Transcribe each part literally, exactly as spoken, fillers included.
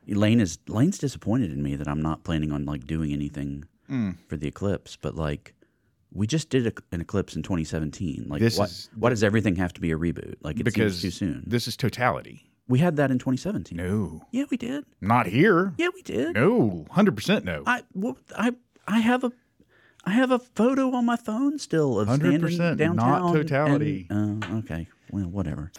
Lane is Lane's disappointed in me that I'm not planning on like doing anything mm. for the eclipse, but like we just did a, an eclipse in twenty seventeen. Like, this what, is, why does everything have to be a reboot? Like, it because seems too soon. This is totality. We had that in twenty seventeen. No. Yeah, we did. Not here. Yeah, we did. No, one hundred percent no. I, well, I, I have a, I have a photo on my phone still of standing downtown. Not totality. And, uh, okay, well, whatever.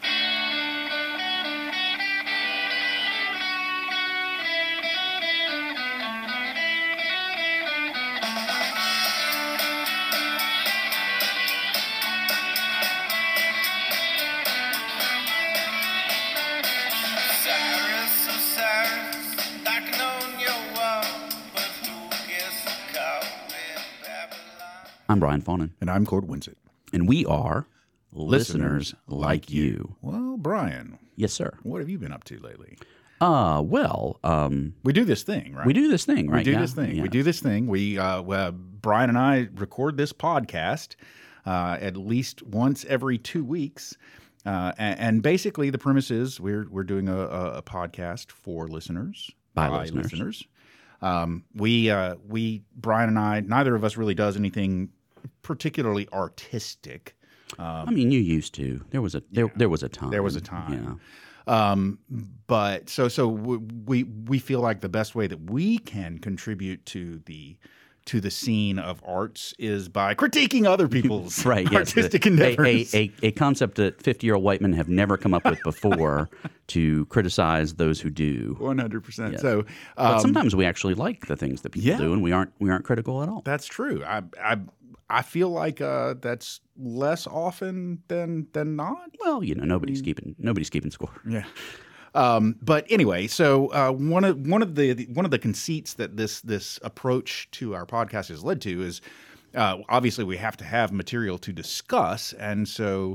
I'm Brian Fawnin. And I'm Cord Winsett. And we are listeners, listeners like you. you. Well, Brian. Yes, sir. What have you been up to lately? Uh, well, um, we do this thing, right? We do this thing, right? We do yeah. this thing. Yeah. We do this thing. We, uh, uh, Brian and I record this podcast uh, at least once every two weeks. Uh, and, and basically the premise is we're, we're doing a, a podcast for listeners. By, by listeners. listeners. Um, we, uh, we, Brian and I, neither of us really does anything particularly artistic. Um, I mean, you used to. There was a there, yeah, there was a time. There was a time. Yeah. Um, but so so we we feel like the best way that we can contribute to the to the scene of arts is by critiquing other people's right, artistic yes, the, endeavors. A, a, a concept that fifty-year-old white men have never come up with before to criticize those who do. one hundred percent. Yes. So, um, but sometimes we actually like the things that people yeah, do, and we aren't we aren't critical at all. That's true. I I I feel like uh, that's less often than than not. Well, you know, nobody's keeping nobody's keeping score. Yeah. Um, but anyway, so uh, one of one of the one of the conceits that this this approach to our podcast has led to is uh, obviously we have to have material to discuss, and so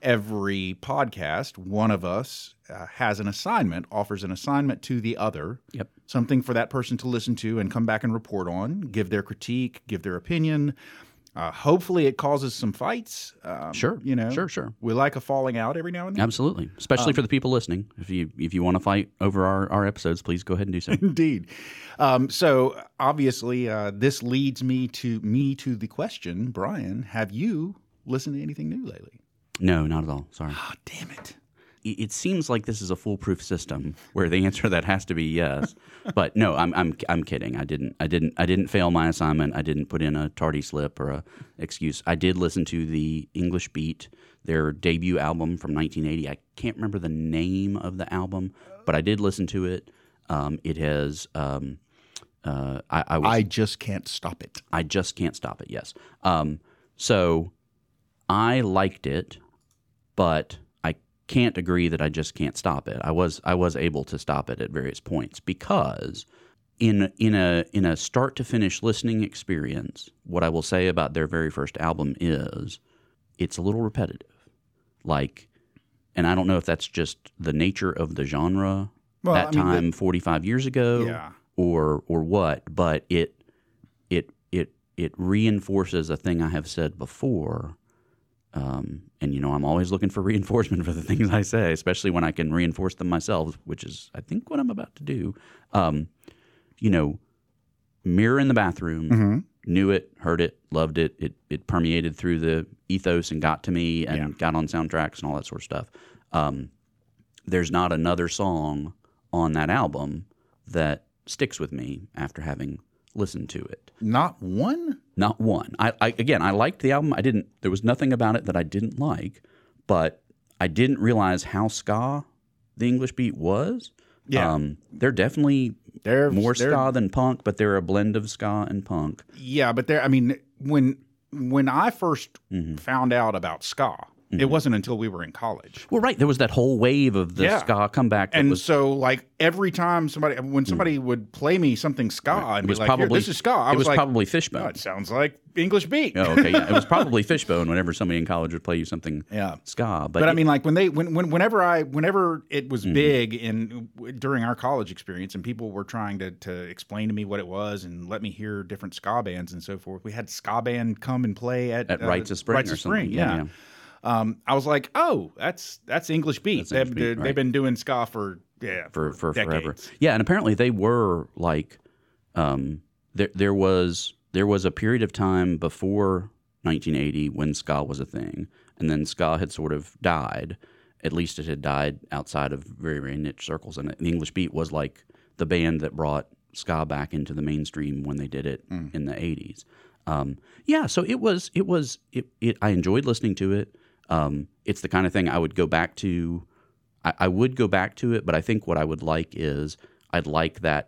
every podcast, one of us uh, has an assignment, offers an assignment to the other, yep. something for that person to listen to and come back and report on, give their critique, give their opinion. Uh, hopefully it causes some fights. Um, sure. You know, sure, sure. We like a falling out every now and then. Absolutely. Especially um, for the people listening. If you if you want to fight over our, our episodes, please go ahead and do so. Indeed. Um, so obviously uh, this leads me to me to the question, Brian, have you listened to anything new lately? No, not at all. Sorry. Oh, damn it. It seems like this is a foolproof system where the answer to that has to be yes, but no, I'm I'm I'm kidding. I didn't I didn't I didn't fail my assignment. I didn't put in a tardy slip or a excuse. I did listen to the English Beat, their debut album from nineteen eighty. I can't remember the name of the album, but I did listen to it. Um, it has. Um, uh, I I, was, I just can't stop it. I just can't stop it. Yes. Um, so I liked it, but can't agree that I just can't stop it. I was I was able to stop it at various points because in in a in a start to finish listening experience, what I will say about their very first album is it's a little repetitive. Like, and I don't know if that's just the nature of the genre well, that I mean, time the, forty-five years ago yeah. or or what, but it it it it reinforces a thing I have said before. Um, and, you know, I'm always looking for reinforcement for the things I say, especially when I can reinforce them myself, which is, I think, what I'm about to do. Um, you know, Mirror in the Bathroom, mm-hmm. knew it, heard it, loved it. It it permeated through the ethos and got to me and yeah. got on soundtracks and all that sort of stuff. Um, there's not another song on that album that sticks with me after having listened to it. Not one? Not one. I, I again, I liked the album. I didn't. There was nothing about it that I didn't like, but I didn't realize how ska the English Beat was. Yeah, um, they're definitely they're more they're, ska than punk, but they're a blend of ska and punk. Yeah, but they're. I mean, when when I first mm-hmm. found out about ska, mm-hmm. it wasn't until we were in college. Well, right, there was that whole wave of the yeah. ska comeback, that and was, so like every time somebody, when somebody mm-hmm. would play me something ska, right. and it was be like, probably, "This is ska," I it was, was like, probably Fishbone. No, it sounds like English Beat. Oh, okay, yeah, it was probably Fishbone. Whenever somebody in college would play you something yeah. ska, but, but it, I mean, like when they, when, when whenever I, whenever it was mm-hmm. big in during our college experience, and people were trying to to explain to me what it was and let me hear different ska bands and so forth. We had ska band come and play at at uh, Rites of Spring Rites or of Spring, something. yeah. yeah. Um, I was like, oh, that's that's English Beat. That's they've, English Beat, they've right. been doing ska for Yeah, for, for, for forever. decades. Yeah, and apparently they were like, um, there there was there was a period of time before nineteen eighty when ska was a thing, and then ska had sort of died. At least it had died outside of very very niche circles, and the English Beat was like the band that brought ska back into the mainstream when they did it mm. in the eighties. Um, yeah, so it was it was it, it. I enjoyed listening to it. Um, it's the kind of thing I would go back to. I, I would go back to it, but I think what I would like is I'd like that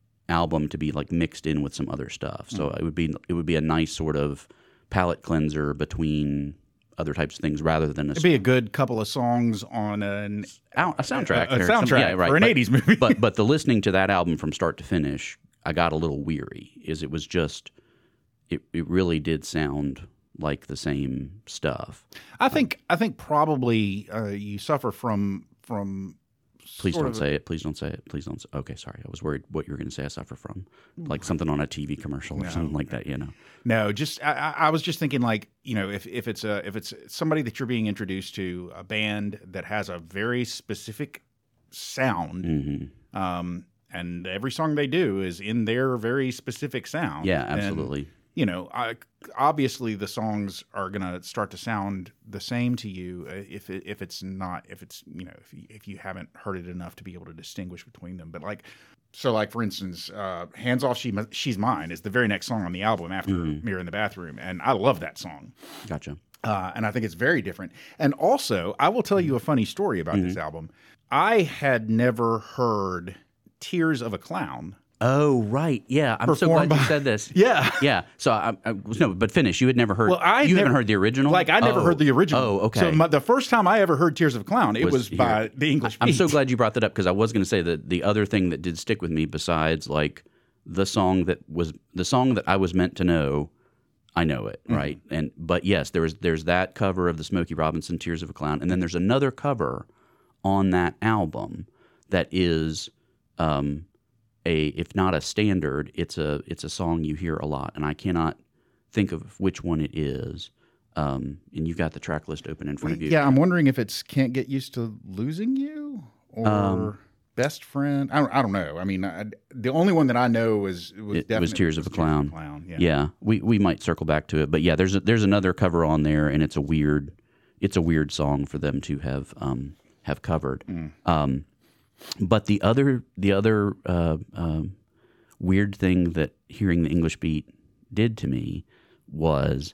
album to be like mixed in with some other stuff. So mm. it would be it would be a nice sort of palate cleanser between other types of things rather than a it'd be a good couple of songs on an a, a soundtrack, a, a soundtrack some, yeah, right. for an but, eighties movie. but but the listening to that album from start to finish, I got a little weary. Is it was just it it really did sound like the same stuff. I think um, I think probably uh, you suffer from from. Please don't say it. Please don't say it. Please don't say it. Okay, sorry. I was worried what you were going to say I suffer from. Like something on a T V commercial or no, something like that, you know. No, just I, I was just thinking like, you know, if, if it's a if it's somebody that you're being introduced to, a band that has a very specific sound, mm-hmm. um, and every song they do is in their very specific sound. Yeah, absolutely. And, you know, I, obviously the songs are going to start to sound the same to you if it, if it's not if it's you know if you, if you haven't heard it enough to be able to distinguish between them. But like, so like for instance, uh, "Hands Off, She, She's Mine" is the very next song on the album after mm-hmm. "Mirror in the Bathroom," and I love that song. Gotcha. Uh, and I think it's very different. And also, I will tell you a funny story about mm-hmm. this album. I had never heard "Tears of a Clown." Oh, right. Yeah. I'm so glad by, you said this. Yeah. Yeah. So, I, I no, but finish. You had never heard, well, I you never, haven't heard the original? Like, I never oh. heard the original. Oh, okay. So, my, the first time I ever heard Tears of a Clown, it was, was by here. the English Beat. I'm so glad you brought that up because I was going to say that the other thing that did stick with me besides, like, the song that was, the song that I was meant to know, I know it, mm-hmm. right? And But yes, there was, there's that cover of the Smokey Robinson, Tears of a Clown, and then there's another cover on that album that is... Um, A, if not a standard, it's a it's a song you hear a lot, and I cannot think of which one it is. Um, and you've got the track list open in front of you. Yeah, I'm wondering if it's "Can't Get Used to Losing You" or um, "Best Friend." I don't, I don't know. I mean, I, the only one that I know was was it definitely was Tears, was of, a Clown. Tears of a Clown. Yeah, yeah. We we might circle back to it, but yeah, there's a, there's another cover on there, and it's a weird it's a weird song for them to have um, have covered. Mm. Um, But the other the other uh, uh, weird thing that hearing the English Beat did to me was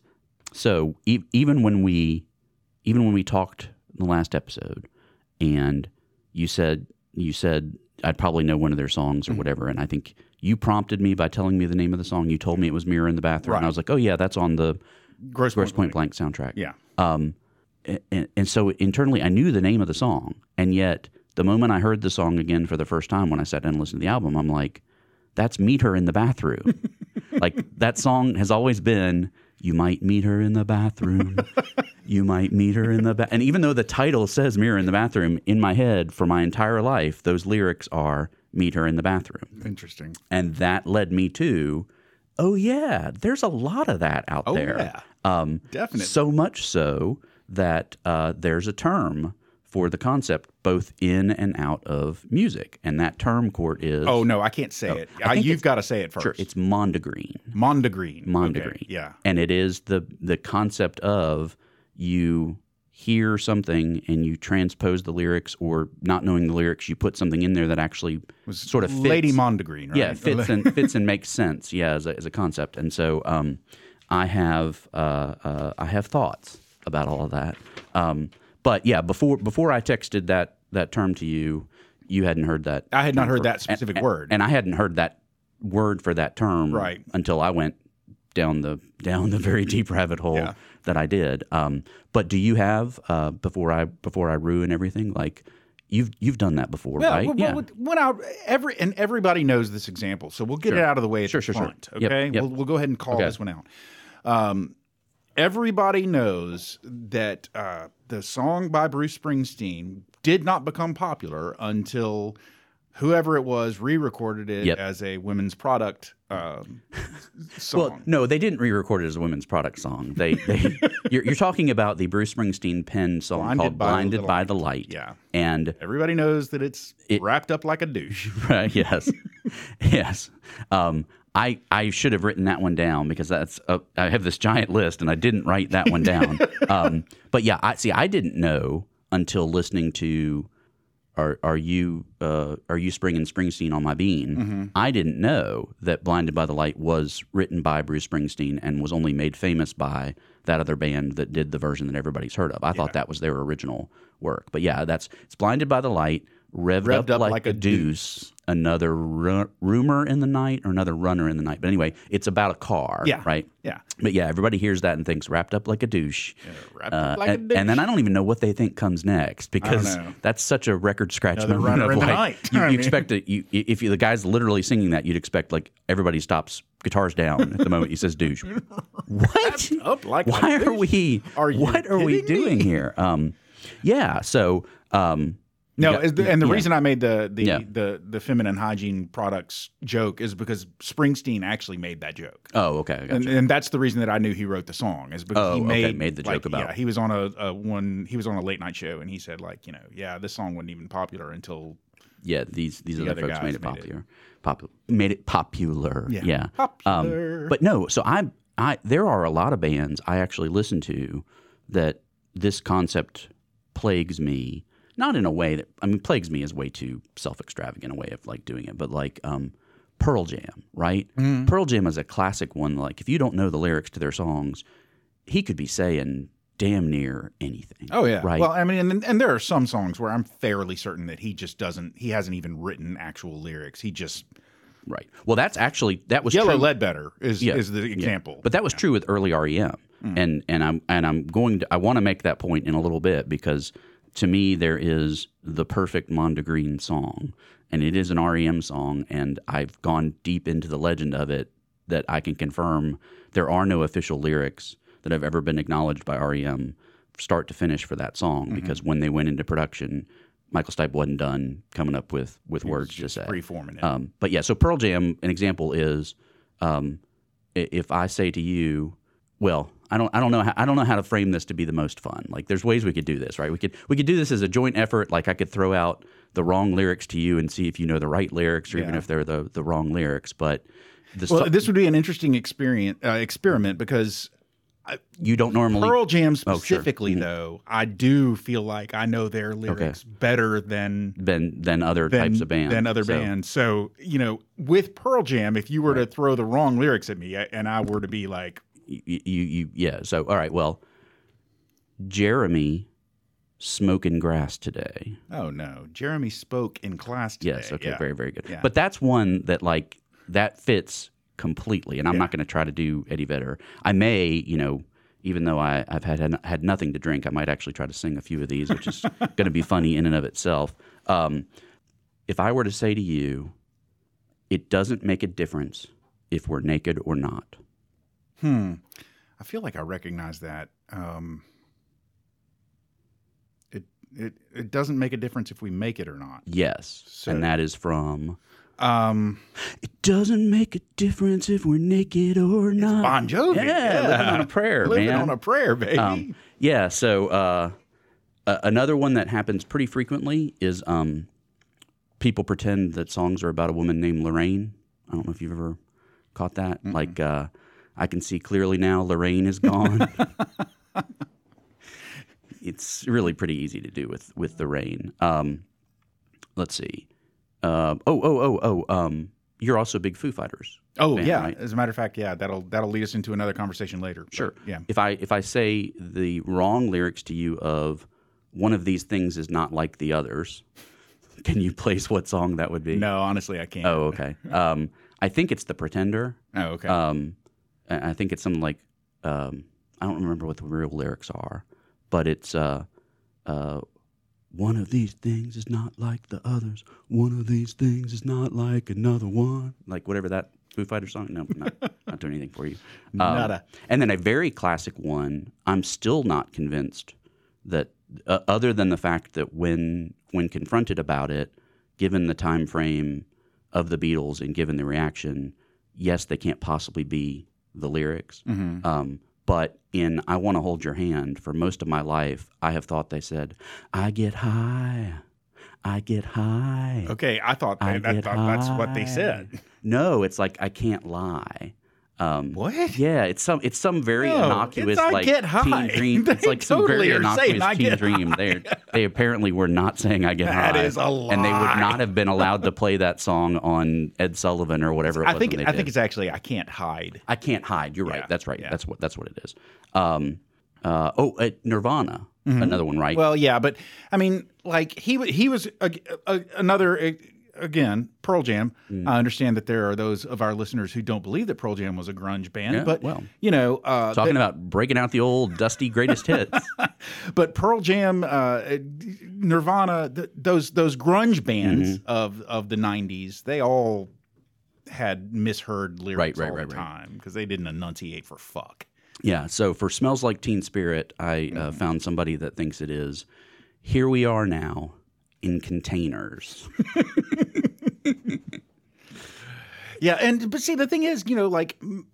so e- even when we even when we talked in the last episode, and you said you said I'd probably know one of their songs or mm-hmm. whatever, and I think you prompted me by telling me the name of the song. You told me it was "Mirror in the Bathroom," right. and I was like, "Oh yeah, that's on the Grosse Grosse Pointe Blank. Blank soundtrack." Yeah, um, and, and so internally I knew the name of the song, and yet. The moment I heard the song again for the first time when I sat down and listened to the album, I'm like, that's "Meet Her in the Bathroom." Like, that song has always been, you might meet her in the bathroom. You might meet her in the bathroom. And even though the title says "Mirror in the Bathroom," in my head for my entire life, those lyrics are "Meet Her in the Bathroom." Interesting. And that led me to, oh, yeah, there's a lot of that out oh, there. Yeah. Um, Definitely. So much so that uh, there's a term for the concept both in and out of music. And that term, Court, is... Oh, no, I can't say oh, it. I, you've got to say it first. Sure, it's mondegreen. Mondegreen. Mondegreen. Okay, yeah. And it is the the concept of you hear something and you transpose the lyrics, or not knowing the lyrics, you put something in there that actually was sort of fits. Lady Mondegreen, right? Yeah, fits and fits and makes sense, yeah, as a, as a concept. And so um, I have uh, uh, I have thoughts about all of that. Um But yeah, before before I texted that that term to you, you hadn't heard that. I had not heard for, that specific and, word, and I hadn't heard that word for that term right. until I went down the down the very deep rabbit hole yeah. that I did. Um, but do you have uh, before I before I ruin everything? Like you've you've done that before, well, right? Well, yeah. When I, every and everybody knows this example, so we'll get sure. it out of the way at sure, the sure, front. Sure. Okay, yep, yep. We'll, we'll go ahead and call okay. this one out. Um, Everybody knows that uh, the song by Bruce Springsteen did not become popular until whoever it was re-recorded it Yep. as a women's product um, song. Well, no, they didn't re-record it as a women's product song. They, they you're, you're talking about the Bruce Springsteen penned song Blinded called by the "Blinded by Light." the Light." Yeah. And Everybody knows that it's It- wrapped up like a douche. right, yes, yes. Um, I I should have written that one down because that's a, I have this giant list and I didn't write that one down. um, but yeah, I see. I didn't know until listening to "Are Are You uh, Are You Spring and Springsteen on My Bean." Mm-hmm. I didn't know that "Blinded by the Light" was written by Bruce Springsteen and was only made famous by that other band that did the version that everybody's heard of. I thought that was their original work. But yeah, that's it's "Blinded by the Light." Revved, Revved up, like, a deuce, another ru- rumor in the night or another runner in the night. But anyway, it's about a car, Yeah. right? Yeah. But yeah, everybody hears that and thinks wrapped up like a douche. Wrapped Uh, up like a and, douche. and then I don't even know what they think comes next because know. that's such a record scratch Another moment runner of in the like night. you, I you mean. expect it. You, if you, the guy's literally singing that, you'd expect like everybody stops, guitars down at the moment he says douche. What? Up like a Why are douche? we? Are you what are we kidding me? doing here? Um, yeah. So. Um, No, Yeah, is the, and the yeah. reason I made the the, Yeah. the the feminine hygiene products joke is because Springsteen actually made that joke, oh, okay. I got and, you. and that's the reason that I knew he wrote the song is because Oh, he okay, made made the joke like, about- yeah he was on a, a one he was on a late night show and he said like you know yeah this song wasn't even popular until Yeah, these these other, other folks guys made it made it. popular. Popu- made it popular. Yeah. Yeah. Popular. Um, but no, so I I there are a lot of bands I actually listen to that this concept plagues me. Not in a way that I mean plagues me is way too self-extravagant a way of like doing it, but like um, Pearl Jam, right? Mm-hmm. Pearl Jam is a classic one. Like if you don't know the lyrics to their songs, he could be saying damn near anything. oh yeah right. well I mean and, and there are some songs where I'm fairly certain that he just doesn't he hasn't even written actual lyrics he just right. Well, that's actually that was Yellow true. Ledbetter is Yeah, is the yeah. example But that was true with early R E M, and and I'm and I'm going to I want to make that point in a little bit because to me there is the perfect Mondegreen song, and it is an R E M song, and I've gone deep into the legend of it that I can confirm there are no official lyrics that have ever been acknowledged by R E M start to finish for that song because when they went into production, Michael Stipe wasn't done coming up with with words to say. free-forming it. Um, but yeah, so Pearl Jam, an example is, um, i- if I say to you, well, I don't, I don't know, how, I don't know how to frame this to be the most fun. Like, there's ways we could do this, right? We could, we could do this as a joint effort. Like, I could throw out the wrong lyrics to you and see if you know the right lyrics, or even Yeah. if they're the the wrong lyrics. But the well so- this would be an interesting experience uh, experiment because you don't normally. Pearl Jam Oh, sure. specifically, though, I do feel like I know their lyrics better than than than other than, types of bands. than other So, bands. So you know, with Pearl Jam, if you were to throw the wrong lyrics at me and I were to be like, You, you, you, yeah. So, all right. Well, Jeremy smoking grass today. "Oh no, Jeremy spoke in class today." Yes. Okay. Yeah. Very, very good. Yeah. But that's one that like that fits completely. And I'm Yeah. not going to try to do Eddie Vedder. I may, you know, even though I, I've had had nothing to drink, I might actually try to sing a few of these, which is going to be funny in and of itself. Um, if I were to say to you, it doesn't make a difference if we're naked or not. Hmm. I feel like I recognize that. Um, it it it doesn't make a difference if we make it or not. Yes. So- and that is from. Um, It doesn't make a difference if we're naked or not. Bon Jovi. Yeah, living on a prayer, living man. on a prayer, baby. Um, yeah. So uh, uh, another one that happens pretty frequently is um, people pretend that songs are about a woman named Lorraine. I don't know if you've ever caught that. Mm-mm. Like uh, I can see clearly now, Lorraine is gone. It's really pretty easy to do with with the rain. Um, let's see. Uh, oh, oh, oh, oh. Um, you're also a big Foo Fighters. oh fan, yeah. right? As a matter of fact, yeah, that'll that'll lead us into another conversation later. But, Sure. yeah. If I if I say the wrong lyrics to you of one of these things is not like the others, can you place what song that would be? No, honestly, I can't. Oh, okay. Um, I think it's The Pretender. Oh, okay. Um, I I think it's something like um, I don't remember what the real lyrics are, but it's uh, uh, one of these things is not like the others. One of these things is not like another one. Like whatever that Foo Fighter song. No, I'm not, not doing anything for you. Um, Nada. And then a very classic one. I'm still not convinced that, uh, other than the fact that when when confronted about it, given the time frame of the Beatles and given the reaction, yes, they can't possibly be the lyrics. Mm-hmm. Um, but in I Want to Hold Your Hand, for most of my life, I have thought they said, I get high, I get high. Okay, I thought, I that, get thought that's what they high. said. No, it's like I can't lie. Um, What? Yeah, it's some it's some very No, innocuous it's I like get high. teen dream. It's They like some totally very are saying innocuous I teen get dream. high. They they apparently were not saying I get That high. is a And they would lie. not have been allowed to play that song on Ed Sullivan or whatever it I was. think when they I did. think it's actually I Can't Hide. I Can't Hide. You're Yeah, right. That's right. yeah. That's what that's what it is. Um, uh, oh, uh, Nirvana, another one, right? Well, yeah, but I mean, like he wa- he was a, a, another uh, again Pearl Jam. Mm. I understand that there are those of our listeners who don't believe that Pearl Jam was a grunge band, Yeah, but well. you know, uh, Talking that- about breaking out the old dusty greatest hits. but Pearl Jam, uh, Nirvana, th- those those grunge bands Mm-hmm. of of the nineties, they all had misheard lyrics Right, right, all right, the right. time because they didn't enunciate for fuck. Yeah, so for Smells Like Teen Spirit, I uh, found somebody that thinks it is Here We Are Now in Containers. Yeah, and but see, the thing is, you know, like, mm,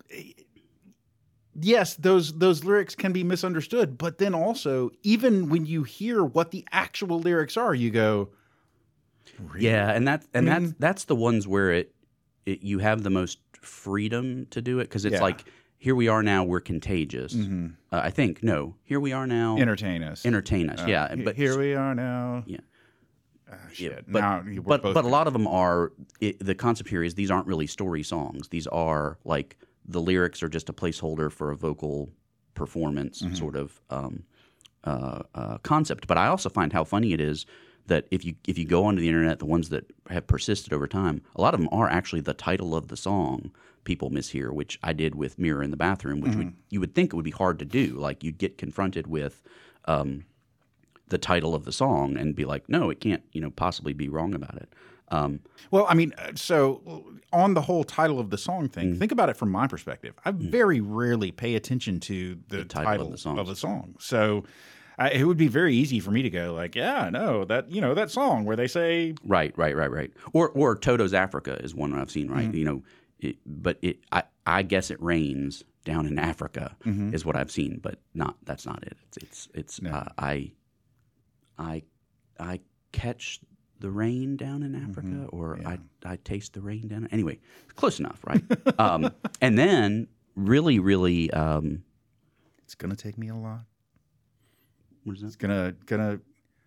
yes, those those lyrics can be misunderstood, but then also, even when you hear what the actual lyrics are, you go, really? Yeah, and that and I mean- that's that's the ones where it, it you have the most freedom to do it because it's Yeah. like here we are now, we're contagious. Uh, I think no, here we are now, entertain us. entertain us. yeah, He- but here we are now. yeah. Ah, shit. Yeah, but now, we're but, both but a lot of them are it, the concept here is these aren't really story songs. These are like the lyrics are just a placeholder for a vocal performance Mm-hmm. sort of um, uh, uh, concept. But I also find how funny it is that if you if you go onto the internet, the ones that have persisted over time, a lot of them are actually the title of the song people mishear, which I did with Mirror in the Bathroom, which Mm-hmm. would you would think it would be hard to do. Like you'd get confronted with. Um, the title of the song and be like, no, it can't, you know, possibly be wrong about it. Um, Well, I mean, uh, so on the whole title of the song thing, Mm. think about it from my perspective. I very rarely pay attention to the, title of the of songs. the song. So I, it would be very easy for me to go like, yeah, no, that, you know, that song where they say, right, right, right, right. Or or Toto's Africa is one I've seen, Mm-hmm. right? You know, it, but it, I, I guess it rains down in Africa Mm-hmm. is what I've seen, but not, that's not it. It's, it's, it's uh, I, I, I catch the rain down in Africa or I, I taste the rain down. Anyway, close enough, right? um, and then really, really, um, it's going to take me a lot. what is that? It's gonna gonna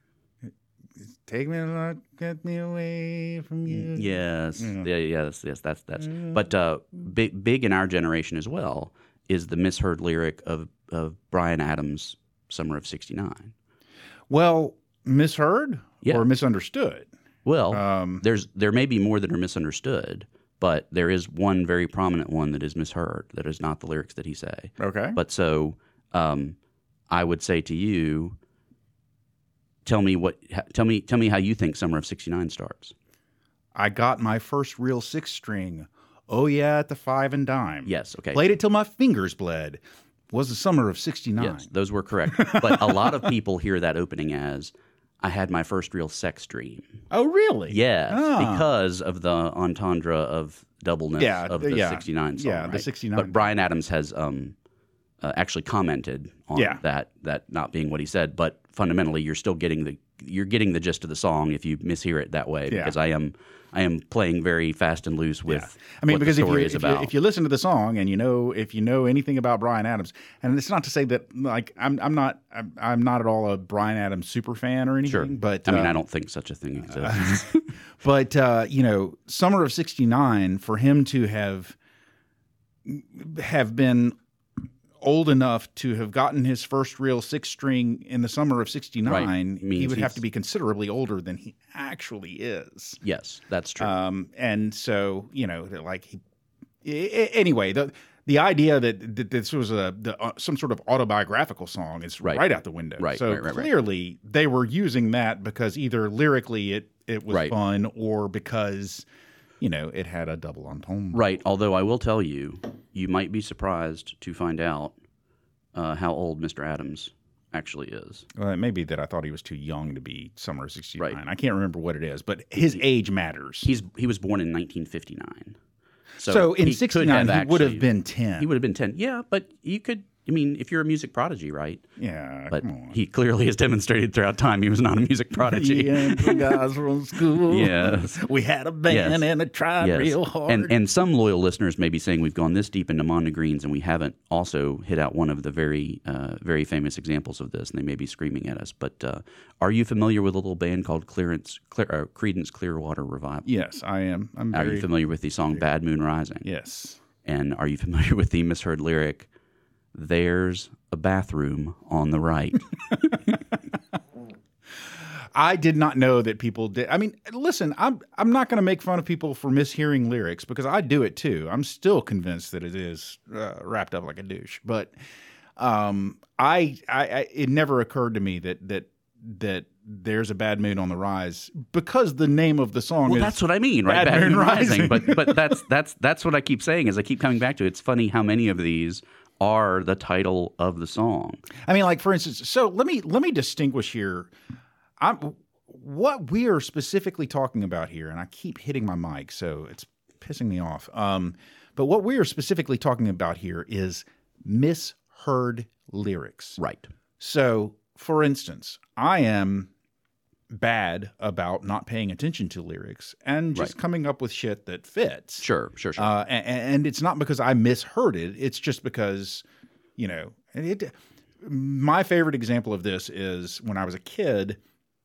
take me a lot, get me away from you. Yes, Yeah. yeah, yes, yes. That's that's. But uh, big, big in our generation as well is the misheard lyric of of Bryan Adams' "Summer of sixty-nine." Well, misheard Yeah. or misunderstood. Well, Um, there's there may be more that are misunderstood, but there is one very prominent one that is misheard. That is not the lyrics that he say. Okay. But so, um, I would say to you, tell me what, tell me, tell me how you think "Summer of sixty-nine" starts. I got my first real six string. Oh yeah, at the five and dime. Yes, okay. Played it till my fingers bled. Was the summer of sixty-nine. Yes, those were correct. But a lot of people hear that opening as I had my first real sex dream. Oh really? Yes, Ah. because of the entendre of doubleness Yeah, of the yeah, sixty-nine song. yeah, the right? sixty-nine. But Bryan Adams has um, uh, actually commented on Yeah. that that not being what he said. But fundamentally, you're still getting the you're getting the gist of the song if you mishear it that way. Yeah. Because I am I am playing very fast and loose with. Yeah. I mean, what because the if you, story is if, you, about. if you listen to the song and you know if you know anything about Bryan Adams, and it's not to say that like I'm I'm not I'm, I'm not at all a Bryan Adams super fan or anything, Sure. but I mean, uh, I don't think such a thing exists. but uh, you know, Summer of sixty-nine, for him to have have been old enough to have gotten his first real six string in the summer of sixty-nine, Right. he Means would have he's- to be considerably older than he actually is. Yes, that's true. Um, and so, you know, that, like he, a- a- anyway, the the idea that, that this was a the, uh, some sort of autobiographical song is right, Right. out the window. Right, So right, right, right. clearly they were using that because either lyrically it it was Right. fun or because you know it had a double entendre. Right. Although I will tell you, you might be surprised to find out uh, how old Mister Adams actually is. Well, it may be that I thought he was too young to be Summer of sixty-nine. Right. I can't remember what it is, but his age matters. He's he was born in nineteen fifty-nine. So, So in he could sixty-nine, have he would have actually- been ten. He would have been ten. Yeah, but you could. I mean, if you're a music prodigy, right? yeah, But come on. he clearly has demonstrated throughout time he was not a music prodigy. and the guys from school. Yes. We had a band Yes. and it tried Yes. real hard. And and some loyal listeners may be saying we've gone this deep into Mondegreens and we haven't also hit out one of the very uh, very famous examples of this, and they may be screaming at us. But uh, are you familiar with a little band called Clearance, Clear, uh, Creedence Clearwater Revival? yes, I am. I'm Are very you familiar with the song Bad Moon Rising? Yes. And are you familiar with the misheard lyric, "There's a bathroom on the right"? I did not know that people did. I mean, listen, I'm I'm not going to make fun of people for mishearing lyrics because I do it too. I'm still convinced that it is uh, wrapped up like a douche. But um, I, I, I, it never occurred to me that that that there's a bad moon on the rise because the name of the song Well, is that's what I mean, right? Bad Moon Rising. But but that's that's that's what I keep saying. Is I keep coming back to it. It's funny how many of these are the title of the song. I mean, like for instance, so let me let me distinguish here. I'm what we are specifically talking about here, and I keep hitting my mic, so it's pissing me off. Um, but what we are specifically talking about here is misheard lyrics. Right. So, for instance, I am bad about not paying attention to lyrics and just Right. coming up with shit that fits. Sure. Sure. Sure. Uh, and, and it's not because I misheard it. It's just because, you know, it, my favorite example of this is when I was a kid,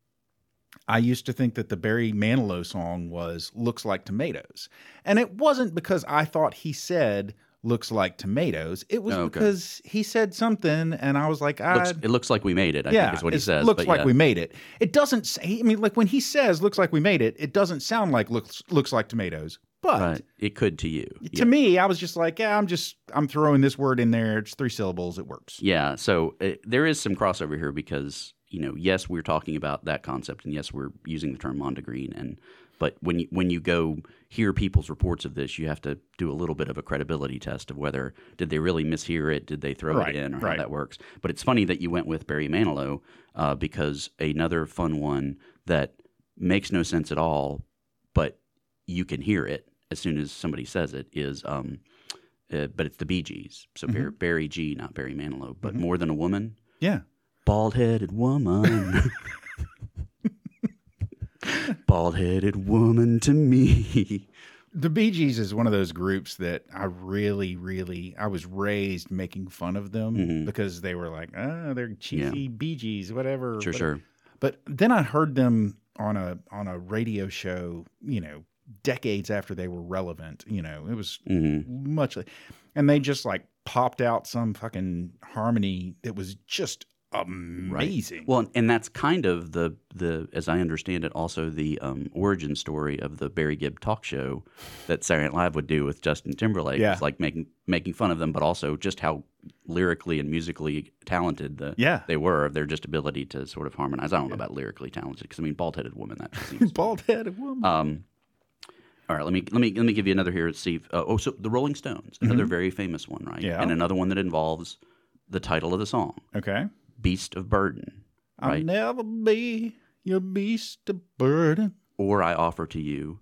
I used to think that the Barry Manilow song was Looks Like Tomatoes. And it wasn't because I thought he said looks like tomatoes. It was Oh, okay. because he said something and I was like, I, looks, it looks like we made it. I yeah, think is what he it says. looks but like yeah. we made it. It doesn't say, I mean, like when he says looks like we made it, it doesn't sound like looks looks like tomatoes. But Right. It could to you. to Yeah. me, I was just like, yeah, I'm just, I'm throwing this word in there. It's three syllables. It works. Yeah. So uh, there is some crossover here because, you know, yes, we're talking about that concept, and yes, we're using the term Mondegreen, and but when you when you go hear people's reports of this, you have to do a little bit of a credibility test of whether did they really mishear it, did they throw Right, it in, or right. how that works. But it's funny that you went with Barry Manilow uh, because another fun one that makes no sense at all, but you can hear it as soon as somebody says it is, um, uh, but it's the Bee Gees. So Mm-hmm. Barry, Barry G, not Barry Manilow, but More Than a Woman. Yeah. Bald-headed woman. Bald-headed woman to me. The Bee Gees is one of those groups that I really, really, I was raised making fun of them Mhm. because they were like, oh, they're cheesy Bee Gees, whatever. Sure, whatever. sure. But then I heard them on a on a radio show, you know, decades after they were relevant. You know, it was hmm much, like, and they just like popped out some fucking harmony that was just amazing. Well, and that's kind of the the as I understand it, also the um, origin story of the Barry Gibb talk show that Saturday Night Live would do with Justin Timberlake. Yeah. It's like making making fun of them, but also just how lyrically and musically talented the Yeah. they were, of their just ability to sort of harmonize. I don't know about lyrically talented because I mean, bald-headed woman. That just seems Bald headed woman. Um, all right, let me let me let me give you another here, Steve. Uh, oh, so the Rolling Stones, another very famous one, right? Mm-hmm. Yeah. And another one that involves the title of the song, Okay. "Beast of Burden," I'll right? never be your beast of burden. Or I offer to you,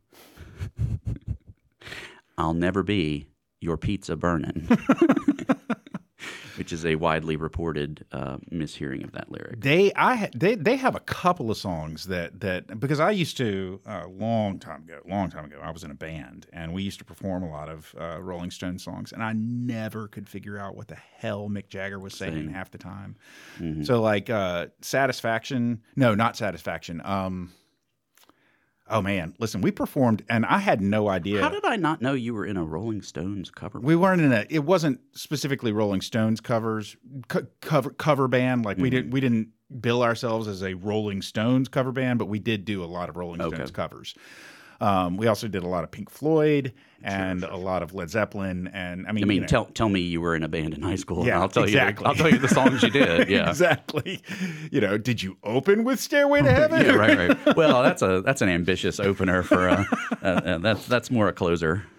"I'll never be your pizza burnin'," which is a widely reported uh, mishearing of that lyric. They, I, ha- they, they have a couple of songs that that because I used to a long time ago, long time ago, I was in a band and we used to perform a lot of uh, Rolling Stone songs, and I never could figure out what the hell Mick Jagger was saying Same. half the time. Mm-hmm. So like uh, Satisfaction, no, not Satisfaction. Um, oh man, listen, we performed and I had no idea. How did I not know you were in a Rolling Stones cover? We weren't in a. It wasn't specifically Rolling Stones covers co- cover cover band. Like we Mm-hmm. didn't we didn't bill ourselves as a Rolling Stones cover band, but we did do a lot of Rolling Okay. Stones covers. Um, we also did a lot of Pink Floyd and a lot of Led Zeppelin. And I mean, I mean, you know, tell tell me you were in a band in high school. and Yeah, I'll tell exactly. you. I'll tell you the songs you did. Yeah. exactly. You know, did you open with Stairway to Heaven? Yeah, right, right. Well, that's a that's an ambitious opener for a, uh, uh, that's that's more a closer.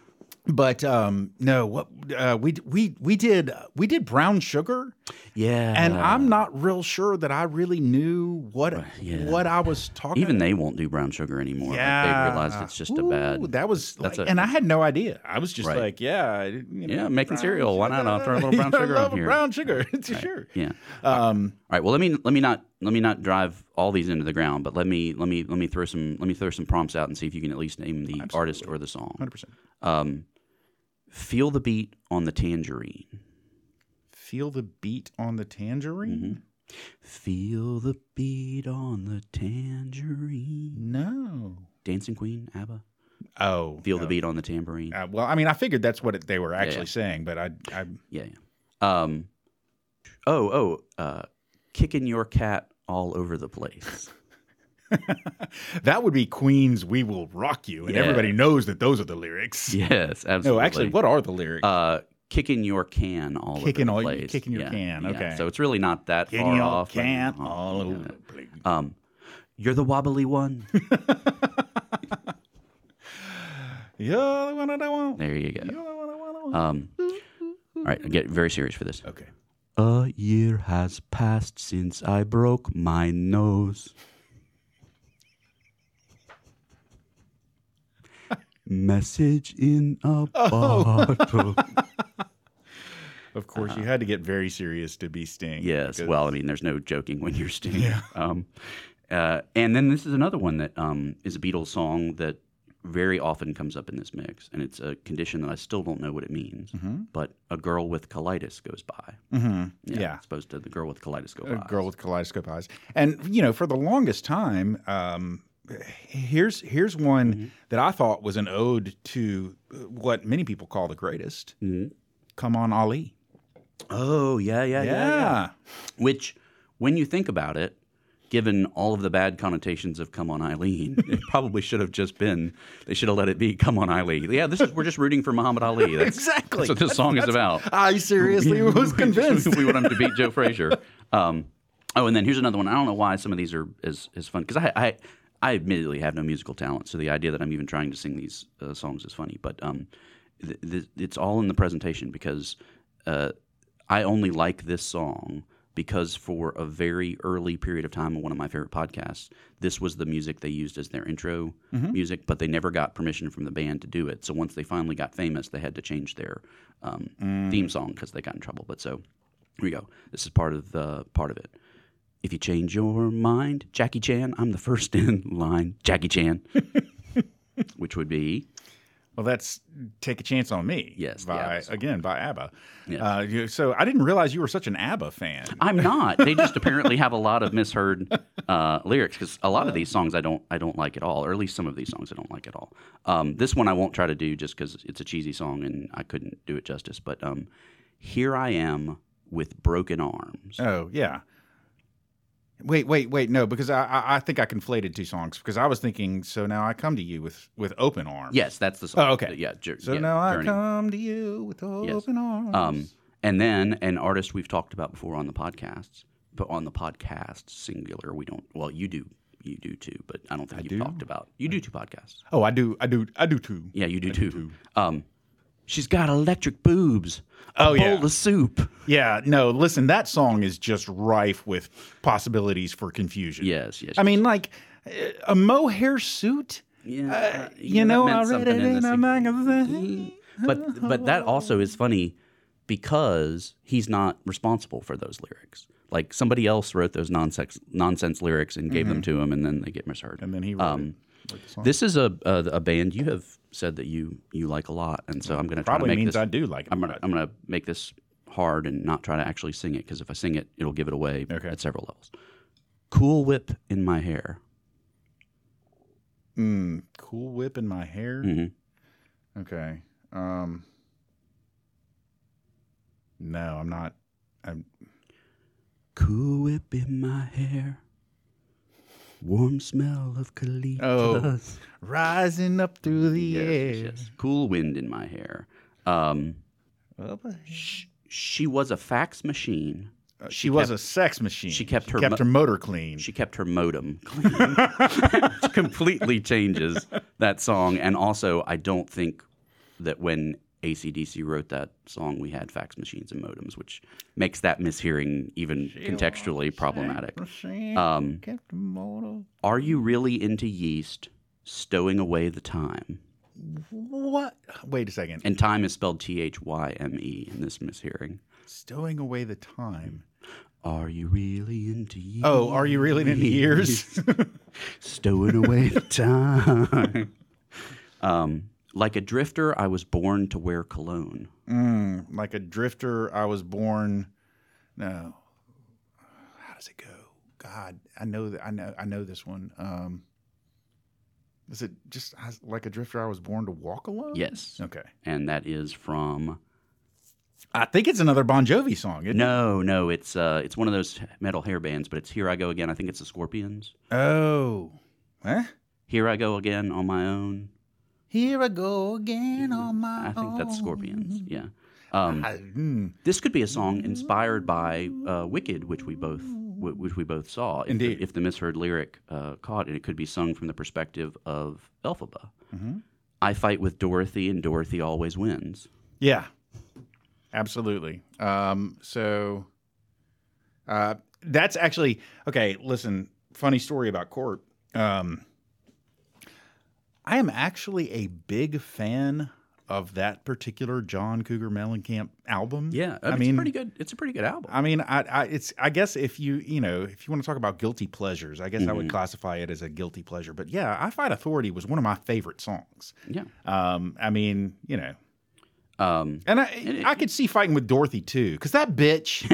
but um, no, what uh, we we we did we did Brown Sugar. Yeah. And I'm not real sure that I really knew what yeah. what I was talking Even about. they won't do Brown Sugar anymore. Yeah. Like they realized it's just Ooh, a bad. That was That's like, a- and I had no idea. I was just Right. like, yeah, you know, Yeah, making brown cereal. Why not? I'll throw a little brown Yeah, I sugar love on here. Brown sugar, sure. Yeah. Um, All right. Well, let me let me not let me not drive all these into the ground, but let me let me let me throw some let me throw some prompts out and see if you can at least name the artist or the song. one hundred percent. Um, feel the beat on the tangerine. Feel the beat on the tangerine? Feel the beat on the tangerine. No. Dancing Queen, ABBA. Oh. Feel the no. beat on the tambourine. Uh, well, I mean, I figured that's what it, they were actually yeah. saying, but I, I Yeah, yeah. Um, oh, oh, uh, kicking your cat all over the place. that would be Queen's "We Will Rock You," and Yeah. everybody knows that those are the lyrics. Yes, absolutely. No, actually, what are the lyrics? Uh, kicking your can all Kicking over all- the place. kicking your Yeah, can, yeah. okay. So it's really not that Kicking far your off. but- can oh, all over yeah. the place. Um, you're the wobbly one. You're the one that I want. There you You're go. the one I want. Um, all right, I get very serious for this. Okay. A year has passed since I broke my nose. Message in a bottle. Of course, you had to get very serious to be Sting. Yes. because- Well, I mean, there's no joking when you're Sting. Yeah. Um, uh, and then this is another one that um, is a Beatles song that very often comes up in this mix, and it's a condition that I still don't know what it means. But a girl with colitis goes by. Mhm. Yeah. As opposed to the girl with colitis go A by. girl with kaleidoscope eyes. And you know, for the longest time, um, here's here's one Mm-hmm. that I thought was an ode to what many people call the greatest. Mhm. Come on, Ali. Oh yeah, yeah, yeah, yeah, Yeah. Which, when you think about it, given all of the bad connotations of "Come on, Eileen," it probably should have just been. They should have let it be "Come on, Eileen." Yeah, this is we're just rooting for Muhammad Ali. That's, Exactly. That's what this song is about. I seriously was convinced. we want him to beat Joe Frazier. Um, oh, and then here's another one. I don't know why some of these are as, as fun because I, I I admittedly have no musical talent, so the idea that I'm even trying to sing these uh, songs is funny. But um, th- th- it's all in the presentation because uh, I only like this song because for a very early period of time on one of my favorite podcasts, this was the music they used as their intro music, but they never got permission from the band to do it. So once they finally got famous, they had to change their um, theme song because they got in trouble. But so here we go. This is part of the part of it. If you change your mind, Jackie Chan, I'm the first in line. Jackie Chan, which would be Well, that's "Take a Chance on Me." Yes, the by ABBA song. again by ABBA. Yes. Uh, you, so I didn't realize you were such an ABBA fan. I'm not. They just apparently have a lot of misheard uh, lyrics because a lot of these songs I don't I don't like at all, or at least some of these songs I don't like at all. Um, this one I won't try to do just because it's a cheesy song and I couldn't do it justice. But um, here I am with broken arms. Oh yeah. Wait, wait, wait! No, because I, I I think I conflated two songs because I was thinking. So now I come to you with with open arms. Yes, that's the song. Oh, okay. Yeah. Jour- So yeah, now I Journey. come to you with open arms. Um, and then an artist we've talked about before on the podcasts, but on the podcast singular, we don't. Well, you do, you do too, but I don't think you've do? talked about. You do two podcasts. oh, I do, I do, I do too. Yeah, you do I do too. too. Um, she's got electric boobs. A Oh, yeah. bowl of soup. Yeah, no, listen, that song is just rife with possibilities for confusion. Yes, yes. I mean, like uh, a mohair suit. yeah, Uh, you know, that I meant read something it in the a se- magazine. But but that also is funny because he's not responsible for those lyrics. Like somebody else wrote those nonsense nonsense lyrics and gave them to him, and then they get misheard. Mm-hmm. And then he wrote Um, it. Wrote the song. This is a, a a band you have said that you you like a lot, and so I'm going to try to Probably make means this. I do like it. I'm gonna I'm gonna make this hard and not try to actually sing it because if I sing it, it'll give it away Okay. at several levels. Cool Whip in my hair. Mm, Cool Whip in my hair. Mhm. Okay. Um, no, I'm not. I'm, Cool Whip in my hair. Warm smell of colitas. Oh. rising up through the Yes, air. yes, yes. Cool wind in my hair. Um, Up ahead. sh- she was a fax machine. Uh, she was a sex machine. she kept her kept mo- her motor clean. She kept her modem clean. It completely changes that song. And also, I don't think that when A C D C wrote that song, we had fax machines and modems, which makes that mishearing even contextually problematic. Um, are you really into yeast stowing away the time? What? Wait a second. And time is spelled T H Y M E in this mishearing. Stowing away the time. Are you really into years? Oh, are you really into years? Stowing away the time. um, like a drifter, I was born to wear cologne. Mm, like a drifter, I was born. No. How does it go? God, I know that. I know. I know this one. Um, is it just like a drifter? I was born to walk alone. Yes. Okay. And that is from. I think it's another Bon Jovi song. Isn't no, it? no, it's uh, it's one of those metal hair bands, but it's "Here I Go Again." I think it's the Scorpions. Oh, huh? "Here I Go Again on My Own." Here I go again on my own. I think that's Scorpions. Yeah. Um, I, mm. This could be a song inspired by uh, "Wicked," which we both which we both saw. If Indeed. The, if the misheard lyric uh, caught, and it could be sung from the perspective of Elphaba. Mm-hmm. I fight with Dorothy, and Dorothy always wins. Yeah. Absolutely. Um, so uh, that's actually okay. Listen, funny story about Court. Um, I am actually a big fan of that particular John Cougar Mellencamp album. Yeah, I it's mean, pretty good. It's a pretty good album. I mean, I, I it's I guess if you you know if you want to talk about guilty pleasures, I guess mm-hmm. I would classify it as a guilty pleasure. But yeah, I Fight Authority was one of my favorite songs. Yeah. Um, I mean, you know. Um, and I, it, I could see fighting with Dorothy too, because that bitch.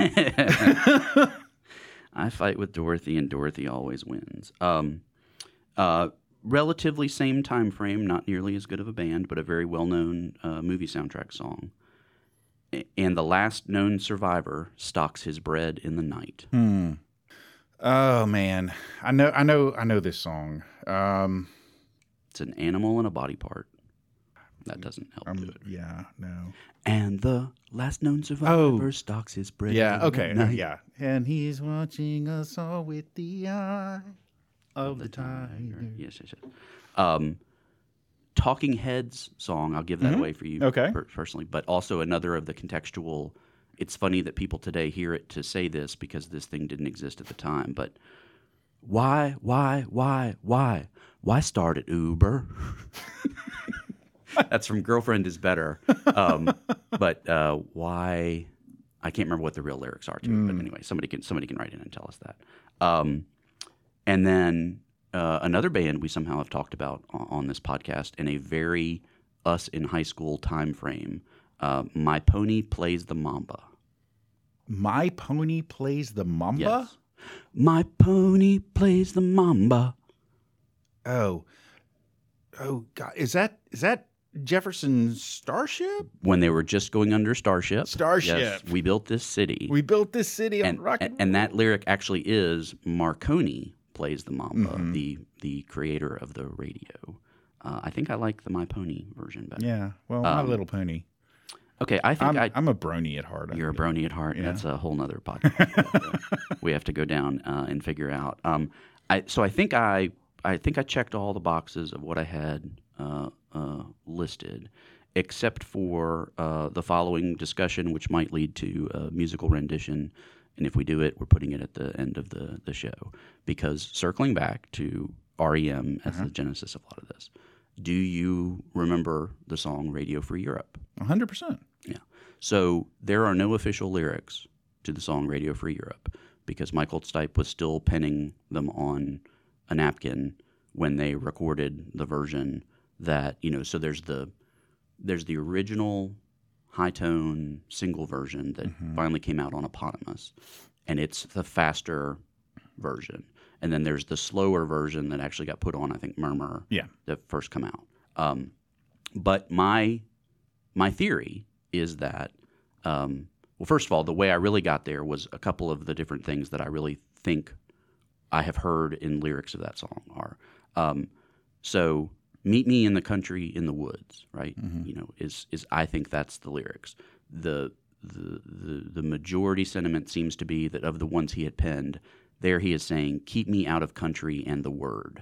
I fight with Dorothy, and Dorothy always wins. Um, uh, relatively same time frame, not nearly as good of a band, but a very well-known uh, movie soundtrack song. And the last known survivor stalks his bread in the night. Hmm. Oh man, I know, I know, I know this song. Um, it's an animal and a body part. That doesn't help um, do it. Yeah, no. And the last known survivor oh. stalks his bread. Yeah, okay, no, yeah. And he's watching us all with the eye of the, the tiger. tiger. Yes, yes, yes. Um, Talking Heads song, I'll give that mm-hmm. away for you okay. per- personally, but also another of the contextual. It's funny that people today hear it to say this because this thing didn't exist at the time, but why, why, why, why, why start at Uber? That's from Girlfriend is Better. Um, but uh, why? I can't remember what the real lyrics are to mm. it. But anyway, somebody can somebody can write in and tell us that. Um, and then uh, another band we somehow have talked about on, on this podcast in a very us in high school time frame. Uh, My Pony Plays the Mamba. My Pony Plays the Mamba? Yes. My Pony Plays the Mamba. Oh. Oh God. Is that is that Jefferson Starship? When they were just going under Starship. Starship. Yes, we built this city. We built this city on and, rock and, and, and that lyric actually is Marconi Plays the Mamba, mm-hmm. the the creator of the radio. Uh, I think I like the My Pony version better. Yeah, well, um, My Little Pony. Okay, I think I'm, I, I'm a brony at heart. You're a brony at heart. Yeah. That's a whole nother podcast. we, have to, we have to go down uh, and figure out. Um, I so I think I I think I checked all the boxes of what I had uh, uh, listed, except for uh, the following discussion, which might lead to a musical rendition. And if we do it, we're putting it at the end of the, the show. Because circling back to R E M as uh-huh. the genesis of a lot of this, do you remember the song Radio Free Europe? one hundred percent. Yeah. So there are no official lyrics to the song Radio Free Europe because Michael Stipe was still penning them on a napkin when they recorded the version that, you know, so there's the there's the original high-tone single version that mm-hmm. finally came out on Eponymous, and it's the faster version. And then there's the slower version that actually got put on, I think, Murmur, yeah. that first come out. Um, but my my theory is that, um, well, first of all, the way I really got there was a couple of the different things that I really think I have heard in lyrics of that song are. Um, so, meet me in the country in the woods, right? Mm-hmm. You know, is is I think that's the lyrics. The, the the the majority sentiment seems to be that of the ones he had penned, there he is saying, keep me out of country and the word.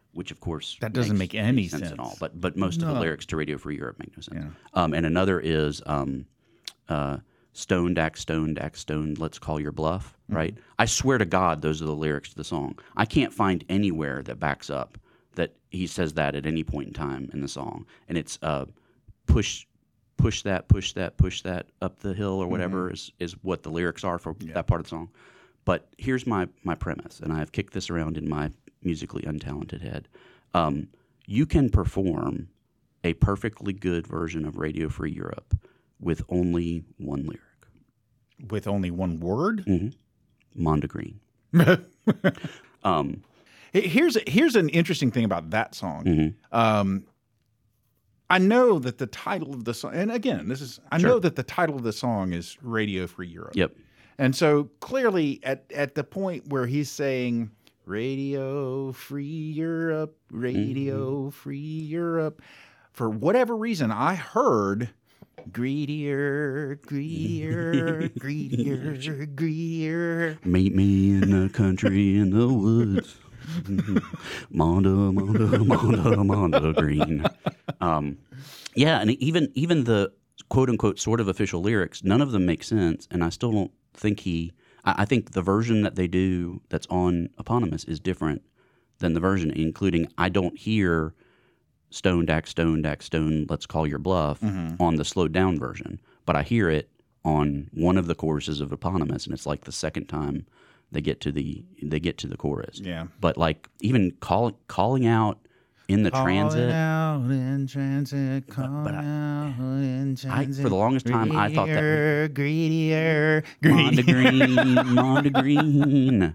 which of course That doesn't makes make any sense, sense. at all. But but most of No. the lyrics to Radio Free Europe make no sense. Yeah. Um, and another is um, uh, stoned axe, stoned axe, stoned. Let's call your bluff. Mm-hmm. Right. I swear to God, those are the lyrics to the song. I can't find anywhere that backs up that he says that at any point in time in the song. And it's uh, push. Push that, push that, push that up the hill, or whatever Mm-hmm. is, is what the lyrics are for that part of the song. But here's my my premise, and I have kicked this around in my musically untalented head. Um, you can perform a perfectly good version of Radio Free Europe with only one lyric. With only one word? Mm-hmm. Mondegreen. um, Here's here's an interesting thing about that song. Mm-hmm. Um, I know that the title of the song, and again, this is I Sure. know that the title of the song is Radio Free Europe. Yep. And so clearly, at at the point where he's saying Radio Free Europe, Radio Mm-hmm. Free Europe, for whatever reason, I heard greedier, greedier, greedier, greedier. Meet me in the country in the woods. Monda, Monda, Monda, Monda Green. Um, yeah, and even even the quote unquote sort of official lyrics, none of them make sense, and I still don't think he. I, I think the version that they do that's on Eponymous is different than the version, including I don't hear Stone Dax, Stone Dax, Stone. Let's call your bluff Mm-hmm. on the slowed down version, but I hear it on one of the choruses of Eponymous, and it's like the second time they get to the they get to the chorus. Yeah. But like even call, calling out in the transit, Calling out in transit, calling but I- out in I, transit. for the longest time I thought that greedier, Monda greedier. Green, Monda Green.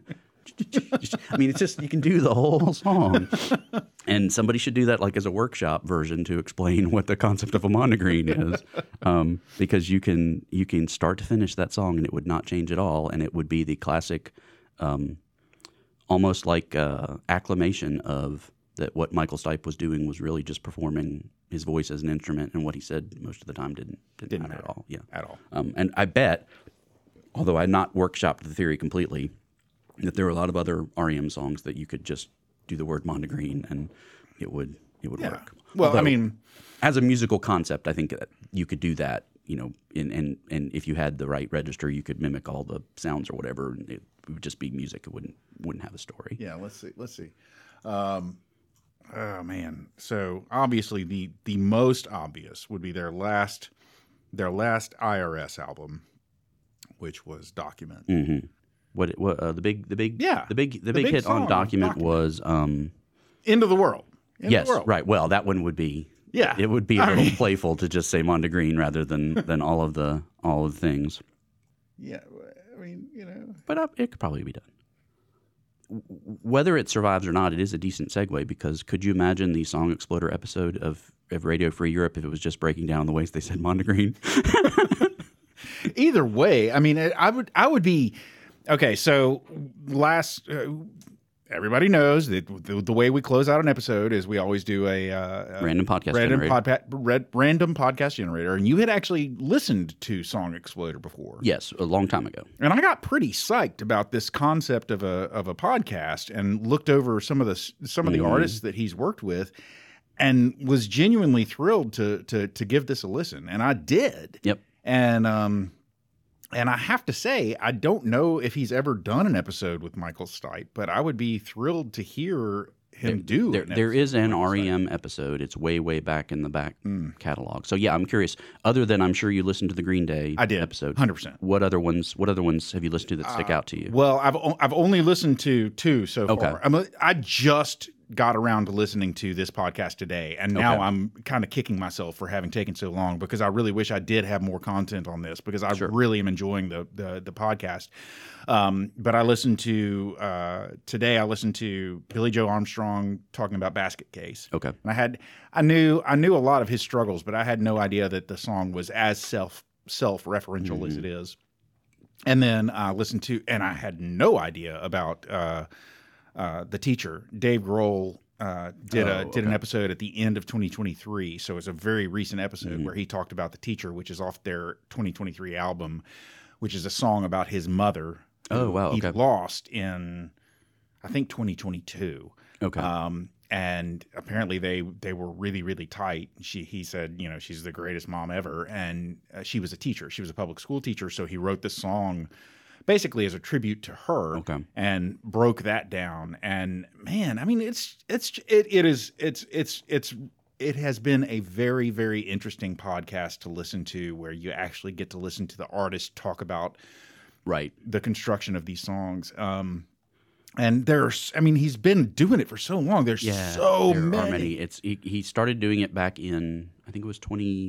I mean, it's just you can do the whole song, and somebody should do that like as a workshop version to explain what the concept of a Monda Green is, um, because you can you can start to finish that song and it would not change at all, and it would be the classic, um, almost like uh, acclamation of that what Michael Stipe was doing was really just performing his voice as an instrument, and what he said most of the time didn't didn't, Didn't matter, matter. at all. Yeah, At all. Um, and I bet, although I've not workshopped the theory completely, that there are a lot of other R E M songs that you could just do the word Monda Green and it would it would Yeah. work. Well, I Although, mean, as a musical concept, I think that you could do that. You know, in, and and if you had the right register, you could mimic all the sounds or whatever, and it would just be music. It wouldn't wouldn't have a story. yeah, let's see. Let's see. Um, oh, man. So obviously the the most obvious would be their last their last I R S album, which was Document. Mm-hmm. What it- what uh, the big the big Yeah. the big the, The big, big hit song on was Document, Document. was um End of the World. End yes of the world. right well that one would be Yeah. it would be a I little mean- playful to just say Monda Green rather than than all of the all of the things. Yeah. I mean, you know. But uh, it could probably be done. W- Whether it survives or not, it is a decent segue because could you imagine the Song Exploder episode of, of Radio Free Europe if it was just breaking down the ways they said Monda Green? Either way, I mean, I would I would be okay. So last, uh, everybody knows that the, the way we close out an episode is we always do a, uh, a Random podcast random generator. podpa- red, random podcast generator, and you had actually listened to Song Exploder before. Yes, a long time ago. And I got pretty psyched about this concept of a of a podcast, and looked over some of the some of the Mhm. artists that he's worked with, and was genuinely thrilled to to to give this a listen, and I did. Yep. And um, and I have to say, I don't know if he's ever done an episode with Michael Stipe, but I would be thrilled to hear him do. There, an there episode is with an Michael R E Stipe. M episode. It's way, way back in the back Mm. catalog. So yeah, I'm curious. Other than I'm sure you listened to the Green Day I did episode. hundred percent. What other ones? What other ones have you listened to that stick out to you? Well, I've o- I've only listened to two so Okay. far. I'm a, I just got around to listening to this podcast today, and now Okay. I'm kind of kicking myself for having taken so long because I really wish I did have more content on this because I Sure. really am enjoying the the, the podcast. Um, but I listened to uh, today. I listened to Billy Joe Armstrong talking about Basket Case. Okay. And I had I knew I knew a lot of his struggles, but I had no idea that the song was as self self referential as it is. And then I listened to, and I had no idea about uh, uh, the teacher. Dave Grohl uh, did a Oh, did an okay. episode at the end of twenty twenty-three, so it's a very recent episode Mhm. where he talked about the teacher, which is off their twenty twenty-three album, which is a song about his mother. Oh, who wow, He okay. lost in, I think, twenty twenty-two. Okay. Um, and apparently they they were really really tight. She he said, you know, she's the greatest mom ever, and uh, she was a teacher. She was a public school teacher, so he wrote this song basically as a tribute to her, Okay. and broke that down. And man, I mean, it's it's it, it is it's it's it's it has been a very very interesting podcast to listen to, where you actually get to listen to the artist talk about Right. the construction of these songs. Um, And there's, I mean, he's been doing it for so long. There's Yeah, so there many. are many. It's he, he started doing it back in, I think it was twenty